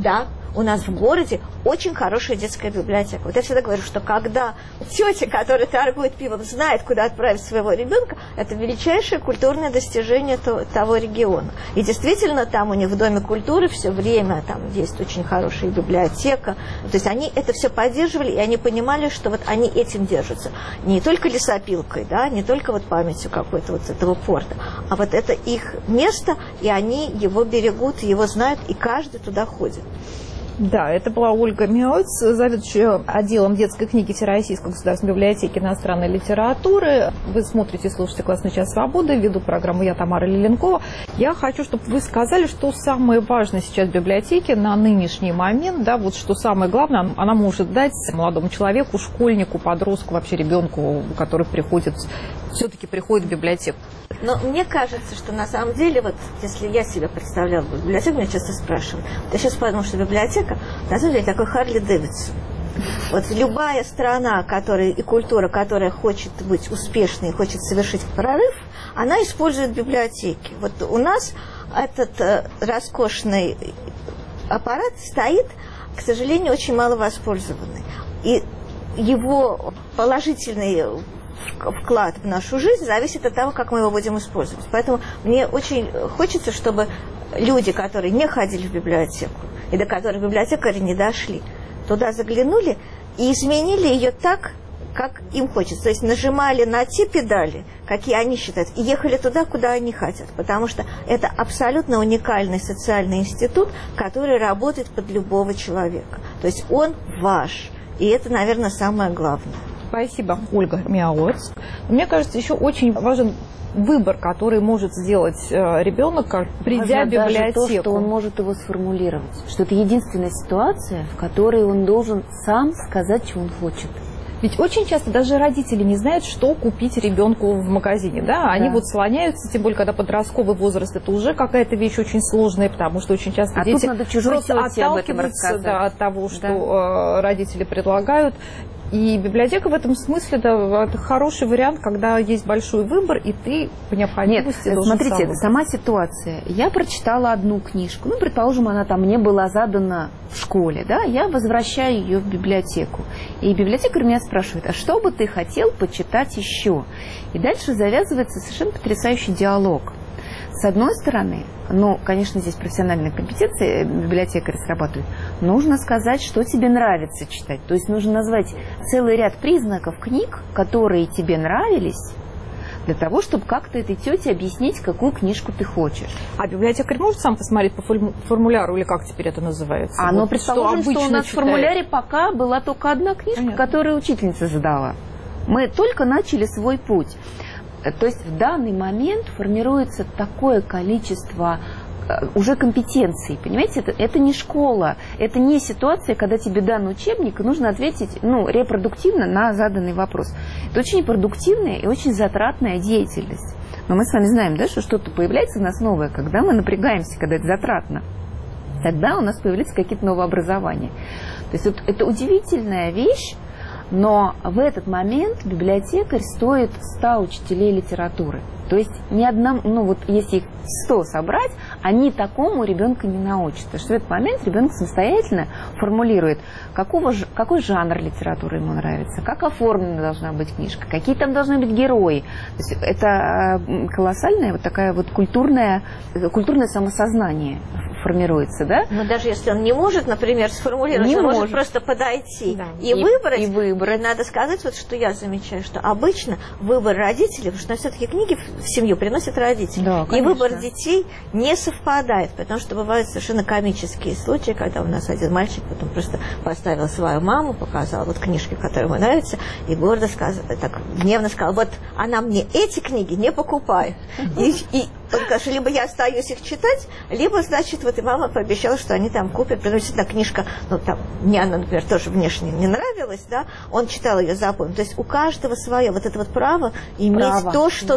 у нас в городе очень хорошая детская библиотека. Вот я всегда говорю, что когда тетя, которая торгует пивом, знает, куда отправить своего ребенка, это величайшее культурное достижение того региона. И действительно, там у них в Доме культуры все время там есть очень хорошая библиотека. То есть они это все поддерживали, и они понимали, что вот они этим держатся. Не только лесопилкой, да, не только вот памятью какой-то вот этого порта, а вот это их место, и они его берегут, его знают, и каждый туда ходит. Да, это была Ольга Миоц, заведующая отделом детской книги Всероссийской государственной библиотеки иностранной литературы. Вы смотрите и слушаете «Классный час свободы», веду программу я, Тамара Лиленкова. Я хочу, чтобы вы сказали, что самое важное сейчас в библиотеке на нынешний момент, да, вот что самое главное, она может дать молодому человеку, школьнику, подростку, вообще ребенку, который все-таки приходит в библиотеку. Но мне кажется, что на самом деле, вот если я себя представляла в библиотеку, меня часто спрашивают. Я сейчас подумала, что библиотека, на самом деле, такой Харли Дэвидсон. Вот любая страна, и культура, которая хочет быть успешной, хочет совершить прорыв, она использует библиотеки. Вот у нас этот роскошный аппарат стоит, к сожалению, очень мало воспользованный. И его положительный вклад в нашу жизнь зависит от того, как мы его будем использовать. Поэтому мне очень хочется, чтобы люди, которые не ходили в библиотеку, и до которых библиотекари не дошли, туда заглянули и изменили ее так, как им хочется. То есть нажимали на те педали, какие они считают, и ехали туда, куда они хотят. Потому что это абсолютно уникальный социальный институт, который работает под любого человека. То есть он ваш. И это, наверное, самое главное. Спасибо, Ольга Миоц. Мне кажется, еще очень важен выбор, который может сделать ребенок, придя в библиотеку. Даже то, что он может его сформулировать. Что это единственная ситуация, в которой он должен сам сказать, чего он хочет. Ведь очень часто даже родители не знают, что купить ребенку в магазине, да? Они вот слоняются, тем более, когда подростковый возраст, это уже какая-то вещь очень сложная, потому что очень часто дети просто отталкиваются от того, что родители предлагают. И библиотека в этом смысле это хороший вариант, когда есть большой выбор, и ты по необходимости должен смотрите, это сама ситуация. Я прочитала одну книжку, предположим, она там мне была задана в школе, да, я возвращаю ее в библиотеку. И библиотекарь меня спрашивает, а что бы ты хотел почитать еще? И дальше завязывается совершенно потрясающий диалог. С одной стороны, конечно, здесь профессиональные компетенции библиотекаря срабатывают, нужно сказать, что тебе нравится читать. То есть нужно назвать целый ряд признаков книг, которые тебе нравились, для того, чтобы как-то этой тете объяснить, какую книжку ты хочешь. А библиотекарь может сам посмотреть по формуляру, или как теперь это называется? Предположим, что у нас в формуляре пока была только одна книжка, которую учительница задала. Мы только начали свой путь. То есть в данный момент формируется такое количество уже компетенций, понимаете, это не школа, это не ситуация, когда тебе дан учебник, и нужно ответить, репродуктивно на заданный вопрос. Это очень продуктивная и очень затратная деятельность. Но мы с вами знаем, да, что что-то появляется у нас новое, когда мы напрягаемся, когда это затратно. Тогда у нас появляются какие-то новообразования. То есть это удивительная вещь. Но в этот момент библиотекарь стоит 100 учителей литературы. То есть ни одному, если их 100 собрать, они такому ребенка не научат. Потому что в этот момент ребенок самостоятельно формулирует, какой жанр литературы ему нравится, как оформлена должна быть книжка, какие там должны быть герои. То есть это колоссальное такое культурное самосознание формируется, да? Но даже если он не может, например, сформулировать, он может просто подойти и выбрать. Надо сказать, что я замечаю, что обычно выбор родителей, потому что все-таки книги в семью приносят родители, и выбор детей не совпадает, потому что бывают совершенно комические случаи, когда у нас один мальчик потом просто поставил свою маму, показал книжки, которые ему нравятся, и гордо сказал, так гневно сказал, она мне эти книги не покупает. И он говорит, что либо я остаюсь их читать, либо, значит, и мама пообещала, что они там купят. Потому что действительно книжка, мне она, например, тоже внешне не нравилась, да, он читал ее, запомнил. То есть у каждого свое право иметь то, что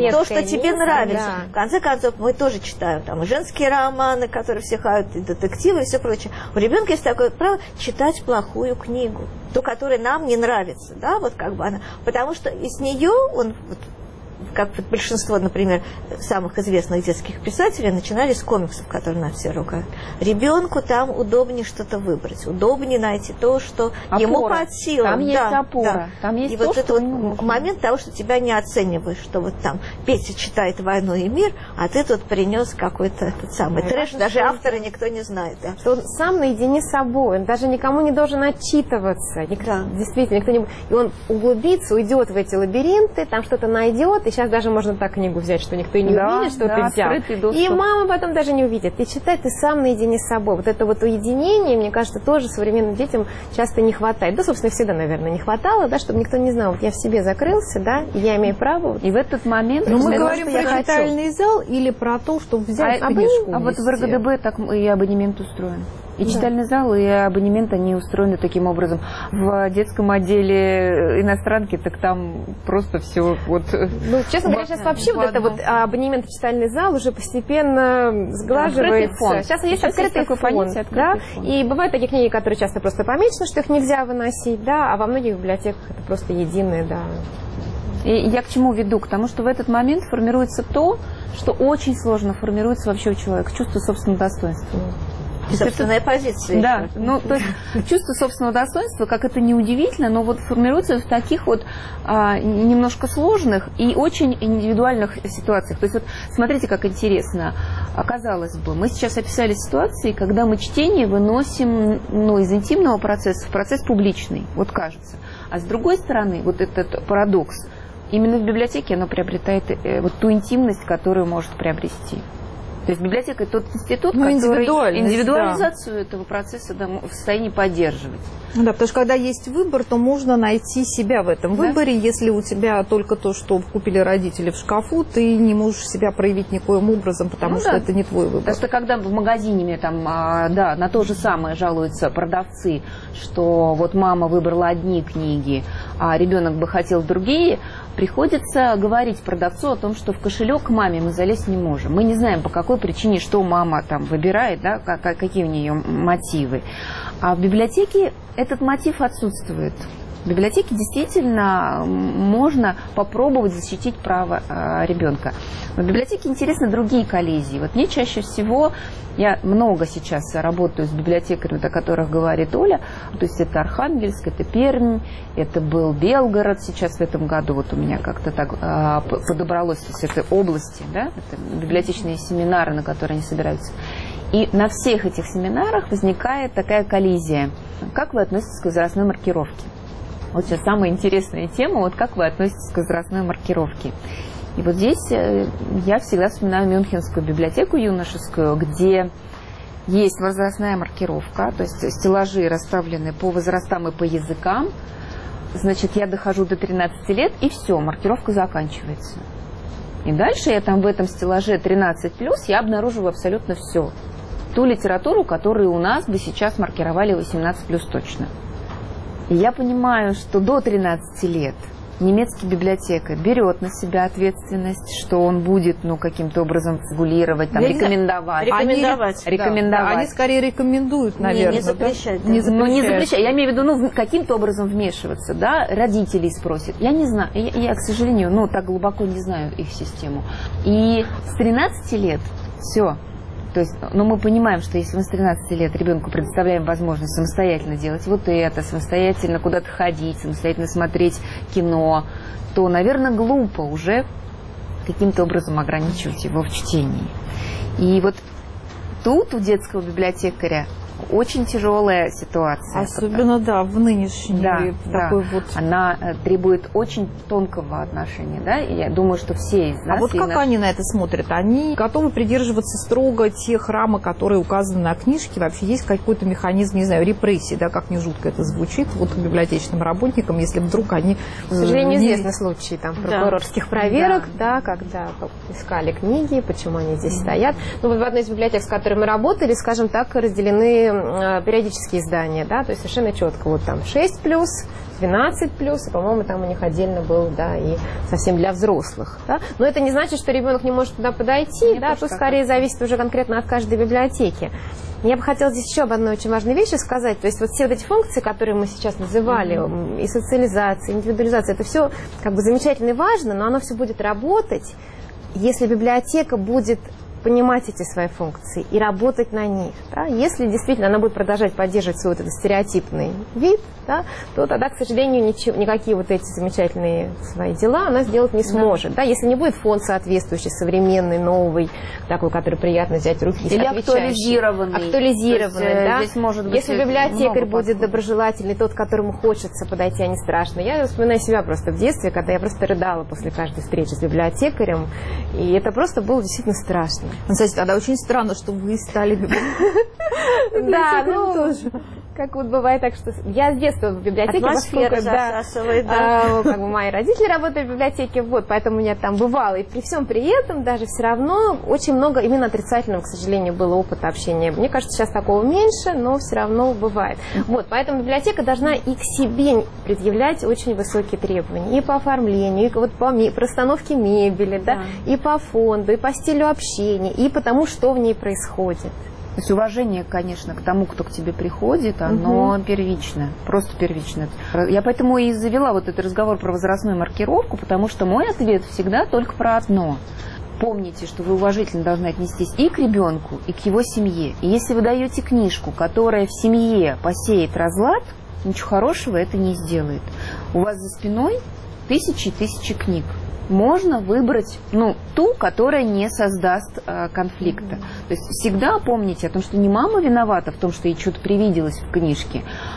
тебе нравится. Да. В конце концов, мы тоже читаем там и женские романы, которые все хают, и детективы, и все прочее. У ребенка есть такое право читать плохую книгу, ту, которая нам не нравится, да, она. Потому что из нее он как большинство, например, самых известных детских писателей, начинали с комиксов, которые нас все ругают. Ребенку там удобнее что-то выбрать, удобнее найти то, что ему под силу. Там есть опора. Там есть и то, вот что это вот момент того, что тебя не оценивают, что вот там Петя читает «Войну и мир», а ты тут принес какой-то этот самый трэш, даже автора никто не знает. Да? Что он сам наедине с собой, он даже никому не должен отчитываться. Действительно, никто не... И он углубится, уйдет в эти лабиринты, там что-то найдет, и сейчас даже можно так книгу взять, что никто и не увидит, что ты взял. И мама потом даже не увидит. Ты читай, ты сам наедине с собой. Вот это вот уединение, мне кажется, тоже современным детям часто не хватает. Да, собственно, всегда, наверное, не хватало, да, чтобы никто не знал, вот я в себе закрылся, да, и я имею право. И в этот момент... Но мы говорим про читальный зал или про то, чтобы взять книжку. А вот в РГДБ так и абонемент устроен. И читальный зал, и абонемент, они устроены таким образом. В детском отделе иностранки, так там просто все вот... Ну, честно говоря, сейчас вообще вот это вот абонемент в читальный зал уже постепенно сглаживается. Сейчас есть открытый фонд, да, и бывают такие книги, которые часто просто помечены, что их нельзя выносить, да, а во многих библиотеках это просто единое, да. И я к чему веду? К тому, что в этот момент формируется то, что очень сложно формируется вообще у человека, чувство собственного достоинства. Собственная позиция. Да, ну, то есть чувство собственного достоинства, как это ни удивительно, но вот формируется в таких вот немножко сложных и очень индивидуальных ситуациях. То есть вот смотрите, как интересно. Казалось бы, мы сейчас описали ситуации, когда мы чтение выносим из интимного процесса в процесс публичный, вот кажется. А с другой стороны, вот этот парадокс, именно в библиотеке оно приобретает вот ту интимность, которую может приобрести. То есть библиотека – это тот институт, который индивидуализацию этого процесса в состоянии поддерживать. Да, потому что когда есть выбор, то можно найти себя в этом выборе. Если у тебя только то, что купили родители в шкафу, ты не можешь себя проявить никоим образом, потому что это не твой выбор. Потому что когда в магазине там, на то же самое жалуются продавцы, что вот мама выбрала одни книги, а ребенок бы хотел другие, приходится говорить продавцу о том, что в кошелек к маме мы залезть не можем. Мы не знаем, по какой причине, что мама там выбирает, да, какие у нее мотивы. А в библиотеке этот мотив отсутствует. В библиотеке действительно можно попробовать защитить право ребенка. Но в библиотеке интересны другие коллизии. Вот мне чаще всего, я много сейчас работаю с библиотекарями, о которых говорит Оля, то есть это Архангельск, это Пермь, это был Белгород сейчас в этом году, вот у меня как-то так подобралось с этой области, да, это библиотечные семинары, на которые они собираются. И на всех этих семинарах возникает такая коллизия. Как вы относитесь к возрастной маркировке? Вот сейчас самая интересная тема, вот как вы относитесь к возрастной маркировке. И вот здесь я всегда вспоминаю Мюнхенскую библиотеку юношескую, где есть возрастная маркировка, то есть стеллажи расставлены по возрастам и по языкам. Значит, я дохожу до 13 лет, и все, маркировка заканчивается. И дальше я там в этом стеллаже 13+, я обнаруживаю абсолютно все. Ту литературу, которую у нас бы сейчас маркировали 18+ точно. И я понимаю, что до 13 лет немецкий библиотекарь берет на себя ответственность, что он будет, каким-то образом регулировать, там, рекомендовать. Рекомендовать. Они скорее рекомендуют, наверное. Не запрещать. Да? Не запрещать. Я имею в виду, каким-то образом вмешиваться, да, родителей спросят. Я не знаю, я, к сожалению, так глубоко не знаю их систему. И с 13 лет все. То есть, мы понимаем, что если мы с 13 лет ребенку предоставляем возможность самостоятельно делать вот это, самостоятельно куда-то ходить, самостоятельно смотреть кино, то, наверное, глупо уже каким-то образом ограничивать его в чтении. И вот тут у детского библиотекаря очень тяжелая ситуация. Особенно, в нынешней такой вот... Она требует очень тонкого отношения, да, и я думаю, что все из нас... А вот как они на это смотрят? Они готовы придерживаться строго тех рамок, которые указаны на книжке? Вообще есть какой-то механизм, не знаю, репрессии, да, как не жутко это звучит, вот к библиотечным работникам, если вдруг они... К сожалению, известны случаи там прокурорских проверок, когда искали книги, почему они здесь стоят. В одной из библиотек, с которой мы работали, скажем так, разделены периодические издания, да, то есть совершенно четко, вот там 6+, 12+, и, по-моему, там у них отдельно был, да, и совсем для взрослых, да. Но это не значит, что ребенок не может туда подойти, да, тут скорее зависит уже конкретно от каждой библиотеки. Я бы хотела здесь еще об одной очень важной вещи сказать. То есть вот все вот эти функции, которые мы сейчас называли, и социализация, и индивидуализация, это все как бы замечательно и важно, но оно все будет работать, если библиотека будет понимать эти свои функции и работать на них. Да? Если действительно она будет продолжать поддерживать свой вот этот стереотипный вид, да, то тогда, к сожалению, никакие вот эти замечательные свои дела она сделать не сможет. Да? Если не будет фонд соответствующий, современный, новый, такой, который приятно взять в руки. Или актуализированный. Актуализированный, да. Здесь может быть, если библиотекарь будет доброжелательный, тот, к которому хочется подойти, а не страшно. Я вспоминаю себя просто в детстве, когда я просто рыдала после каждой встречи с библиотекарем, и это просто было действительно страшно. Кстати, тогда очень странно, что вы стали библиотекарем. Да, ну, как вот бывает так, что я с детства в библиотеке, атмосфера засасывает, да. Как бы мои родители работали в библиотеке, вот, поэтому я там бывала. И при всем при этом даже все равно очень много именно отрицательного, к сожалению, было опыта общения. Мне кажется, сейчас такого меньше, но все равно бывает. Вот, поэтому библиотека должна и к себе предъявлять очень высокие требования. И по оформлению, и вот по расстановке мебели, да, и по фонду, и по стилю общения, и по тому, что в ней происходит. То есть уважение, конечно, к тому, кто к тебе приходит, оно первичное, просто первичное. Я поэтому и завела вот этот разговор про возрастную маркировку, потому что мой ответ всегда только про одно. Помните, что вы уважительно должны отнестись и к ребенку, и к его семье. И если вы даете книжку, которая в семье посеет разлад, ничего хорошего это не сделает. У вас за спиной тысячи и тысячи книг. Можно выбрать, ту, которая не создаст конфликта. То есть всегда помните о том, что не мама виновата в том, что ей что-то привиделось в книжке,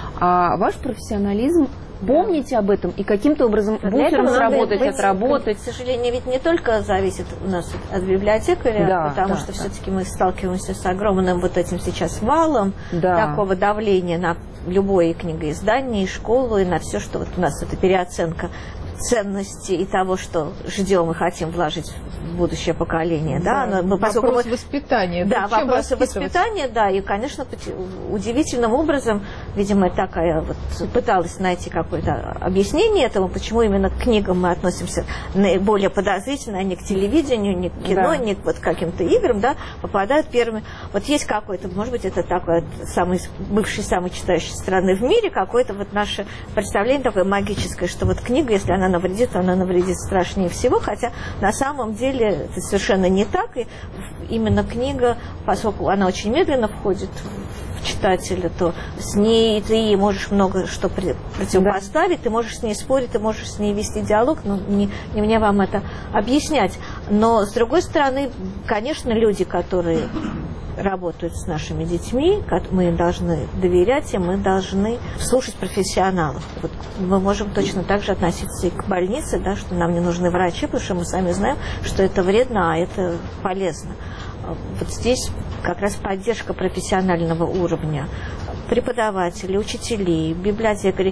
а ваш профессионализм. Помните об этом и каким-то образом буфером сработать, отработать. К сожалению, ведь не только зависит у нас от библиотекаря, потому что все-таки мы сталкиваемся с огромным вот этим сейчас валом такого давления на любое книгоиздание, и школу, и на все, что вот у нас это переоценка ценности и того, что ждем и хотим вложить в будущее поколение. Да? Вопрос воспитания. Да, вопросы воспитания, да, и, конечно, удивительным образом, видимо, такая вот пыталась найти какое-то объяснение этому, почему именно к книгам мы относимся наиболее подозрительно, а не к телевидению, не к кино, не к вот каким-то играм, да, попадают первыми. Вот есть какой-то, может быть, это такой бывший самой читающей страны в мире, какое-то вот наше представление такое магическое, что вот книга, если она навредит, то она навредит страшнее всего, хотя на самом деле это совершенно не так, и именно книга, поскольку она очень медленно входит в читателя, то с ней ты можешь много что противопоставить, ты можешь с ней спорить, ты можешь с ней вести диалог, но не мне вам это объяснять. Но, с другой стороны, конечно, люди, которые работают с нашими детьми, мы должны доверять им, мы должны слушать профессионалов. Вот мы можем точно так же относиться и к больнице, да, что нам не нужны врачи, потому что мы сами знаем, что это вредно, а это полезно. Вот здесь как раз поддержка профессионального уровня преподавателей, учителей, библиотекарей,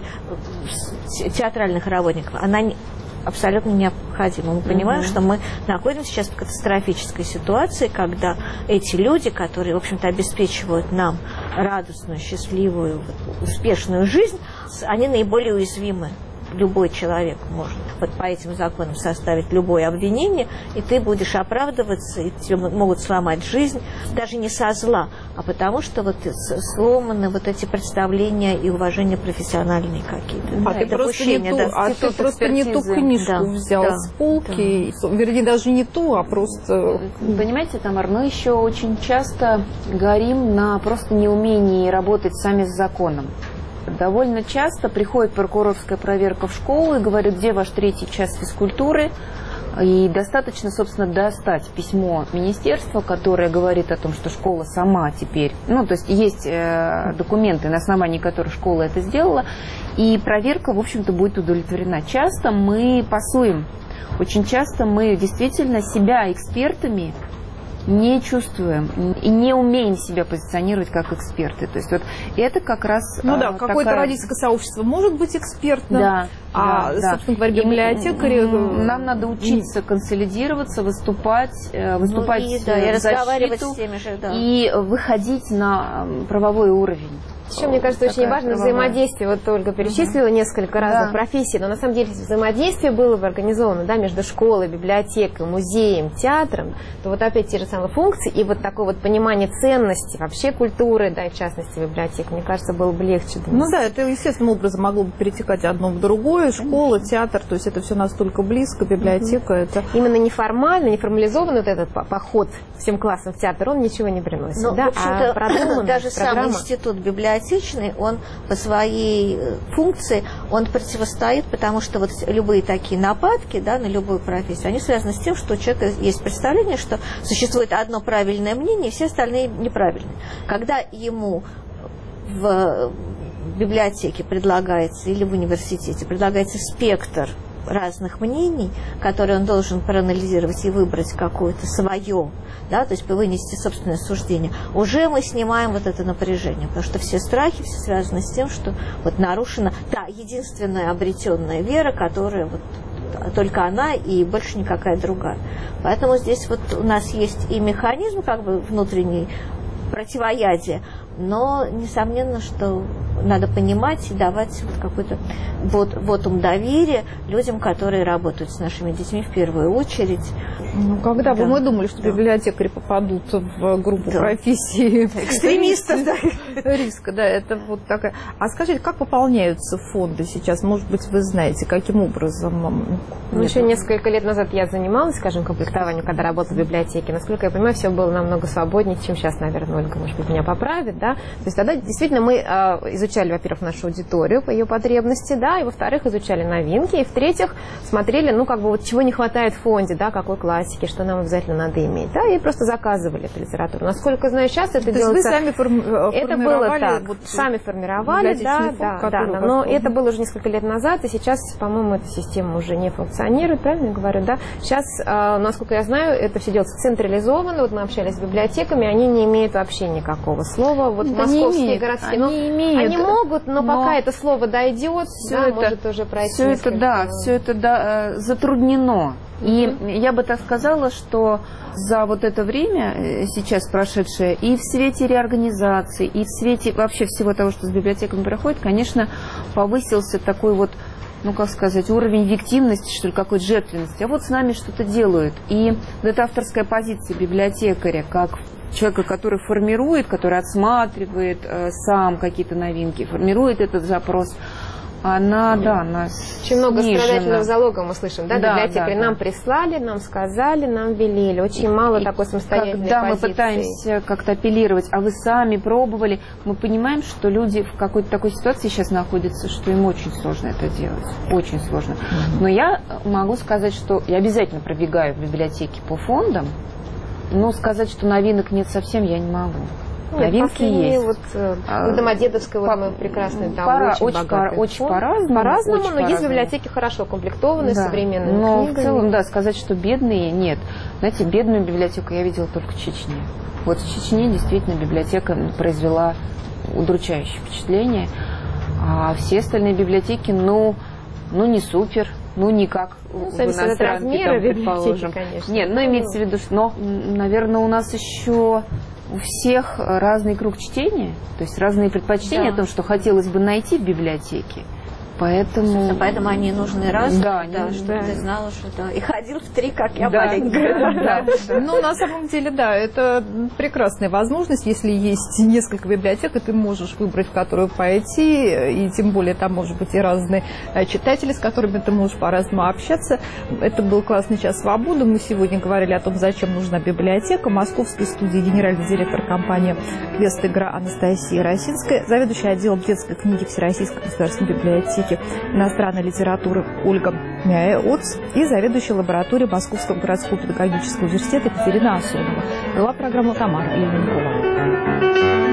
театральных работников, она абсолютно необходимо. Мы понимаем, что мы находимся сейчас в катастрофической ситуации, когда эти люди, которые, в общем-то, обеспечивают нам радостную, счастливую, успешную жизнь, они наиболее уязвимы. Любой человек может вот по этим законам составить любое обвинение, и ты будешь оправдываться, и тебе могут сломать жизнь, даже не со зла, а потому что вот сломаны вот эти представления и уважения профессиональные какие-то. Ты просто не ту книжку взял с полки, вернее, даже не ту, а просто... Понимаете, Тамара, мы еще очень часто горим на просто неумении работать сами с законом. Довольно часто приходит прокурорская проверка в школу и говорит, где ваш 3-й час физкультуры. И достаточно, собственно, достать письмо министерства, которое говорит о том, что школа сама теперь... то есть есть документы, на основании которых школа это сделала, и проверка, в общем-то, будет удовлетворена. Часто мы пасуем. Очень часто мы действительно себя экспертами не чувствуем и не умеем себя позиционировать как эксперты. То есть вот это как раз... какое-то родительское сообщество может быть экспертным, собственно говоря, библиотекари... Нам надо учиться консолидироваться, выступать в разговаривать с теми же, и выходить на правовой уровень. Еще, мне кажется, очень важно взаимодействие. Вот Ольга перечислила несколько разных профессий, но на самом деле взаимодействие было бы организовано, да, между школой, библиотекой, музеем, театром, то вот опять те же самые функции и вот такое вот понимание ценности вообще культуры, да, и в частности библиотек, мне кажется, было бы легче. Ну да, это естественным образом могло бы перетекать одно в другое, школа, театр, то есть это все настолько близко, библиотека, это... Именно неформально, неформализованный вот этот поход всем классам в театр, он ничего не приносит, но, да, даже сам институт библиотечный, он по своей функции, он противостоит, потому что вот любые такие нападки, да, на любую профессию, они связаны с тем, что у человека есть представление, что существует одно правильное мнение, и все остальные неправильные. Когда ему в библиотеке предлагается, или в университете предлагается спектр разных мнений, которые он должен проанализировать и выбрать какое-то свое, да, то есть вынести собственное суждение, уже мы снимаем вот это напряжение, потому что все страхи, все связаны с тем, что вот нарушена та единственная обретенная вера, которая вот только она и больше никакая другая. Поэтому здесь вот у нас есть и механизм как бы внутренний противоядия, но несомненно, что надо понимать и давать вот какой-то вотум доверия людям, которые работают с нашими детьми в первую очередь. Ну, когда бы мы думали, что библиотекари попадут в группу профессий экстремистов, риска, да, это вот такая. А скажите, как пополняются фонды сейчас? Может быть, вы знаете, каким образом? Ну, еще несколько лет назад я занималась, скажем, комплектованием, когда работала в библиотеке. Насколько я понимаю, все было намного свободнее, чем сейчас, наверное, Ольга, может быть, меня поправит, да? То есть тогда действительно мы изучали, во-первых, нашу аудиторию по ее потребности, да, и во-вторых, изучали новинки, и в-третьих, смотрели, ну, как бы вот чего не хватает в фонде, да, какой классики, что нам обязательно надо иметь, да, и просто заказывали эту литературу. Насколько знаю, сейчас это делается... То есть вы сами формировали? Это было так, вот сами формировали, да, но это было уже несколько лет назад, и сейчас, по-моему, эта система уже не функционирует, правильно я говорю, да? Сейчас, насколько я знаю, это все делается централизованно, вот мы общались с библиотеками, они не имеют вообще никакого слова, вот московские городские, они могут, но пока это слово дойдет, да, может уже пройти. Все это затруднено. И я бы так сказала, что за вот это время, сейчас прошедшее, и в свете реорганизации, и в свете вообще всего того, что с библиотеками проходит, конечно, повысился такой вот, ну, как сказать, уровень виктимности, что ли, какой-то жертвенности. А вот с нами что-то делают. И вот эта авторская позиция библиотекаря, как человека, который формирует, который отсматривает сам какие-то новинки, формирует этот запрос, она очень много страдательного залога мы слышим, да, библиотекари нам прислали, нам сказали, нам велели, очень мало такой самостоятельной когда позиции. Мы пытаемся как-то апеллировать, а вы сами пробовали, мы понимаем, что люди в какой-то такой ситуации сейчас находятся, что им очень сложно это делать, очень сложно. Но я могу сказать, что я обязательно пробегаю в библиотеке по фондам, но сказать, что новинок нет совсем, я не могу. Новинки есть. Вот, Домодедовская, вот мы прекрасные, там очень по-разному. По-разному, но есть библиотеки хорошо укомплектованные, современными книгами. Но в целом, да, сказать, что бедные, нет. Знаете, бедную библиотеку я видела только в Чечне. Вот в Чечне действительно библиотека произвела удручающее впечатление. А все остальные библиотеки, ну не супер, ну никак в иностранке, там, предположим. Конечно. Нет, но имеется в виду, что, но, наверное, у нас еще у всех разный круг чтения, то есть разные предпочтения о том, что хотелось бы найти в библиотеке. Поэтому они нужны разные, чтобы ты знала, что и ходил в 3, как я маленькая. Ну, на самом деле, да, это прекрасная возможность, если есть несколько библиотек, и ты можешь выбрать, в которую пойти, и тем более там, может быть, и разные читатели, с которыми ты можешь по-разному общаться. Это был классный час свободы. Мы сегодня говорили о том, зачем нужна библиотека. В московской студии генеральный директор компании «Вест Игра» Анастасия Росинская, заведующая отделом детской книги Всероссийской государственной библиотеки иностранной литературы Ольга Мяя-Оц и заведующая лабораторией Московского городского педагогического университета Екатерина Асонова. Была программа Тамара Лилинкова.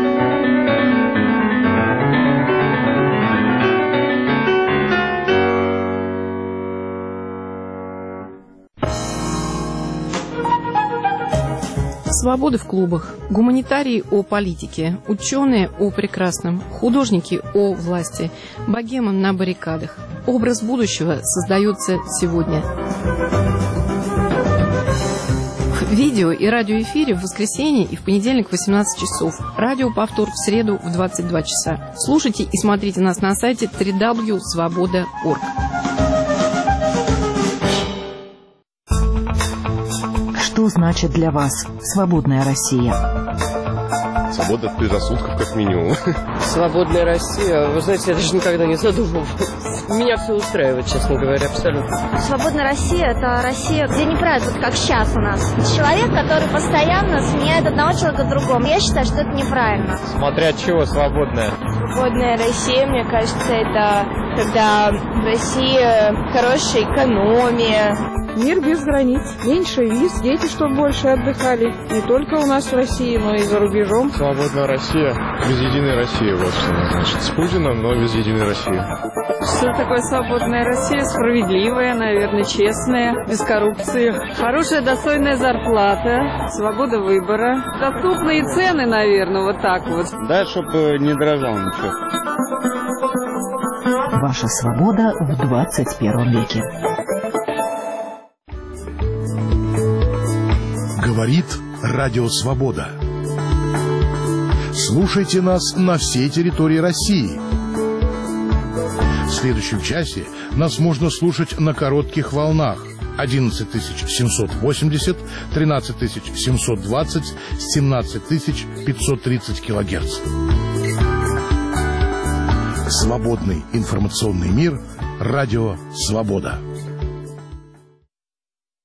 Свободы в клубах, гуманитарии о политике, ученые о прекрасном, художники о власти, богема на баррикадах. Образ будущего создается сегодня. Видео и радиоэфире в воскресенье и в понедельник в 18 часов. Радиоповтор в среду в 22 часа. Слушайте и смотрите нас на сайте www.svoboda.org. Что значит для вас свободная Россия? Свобода от предрассудков, как минимум. Свободная Россия. Вы знаете, я даже никогда не задумывался. Меня все устраивает, честно говоря, абсолютно. Свободная Россия – это Россия, где не правят, вот как сейчас у нас. Человек, который постоянно сменяет одного человека другому. Я считаю, что это неправильно. Смотря от чего свободная? Свободная Россия, мне кажется, это когда в России хорошая экономия. Мир без границ, меньше виз, дети, чтобы больше отдыхали. Не только у нас в России, но и за рубежом. Свободная Россия, без единой России, вот что значит. С Путиным, но без единой России. Что такое свободная Россия? Справедливая, наверное, честная, без коррупции. Хорошая, достойная зарплата, свобода выбора. Доступные цены, наверное, вот так вот. Да, чтобы не дорожал ничего. Ваша свобода в 21 веке. Говорит Радио Свобода. Слушайте нас на всей территории России. В следующем часе нас можно слушать на коротких волнах 11780, 13720, 17530 килогерц. Свободный информационный мир. Радио Свобода.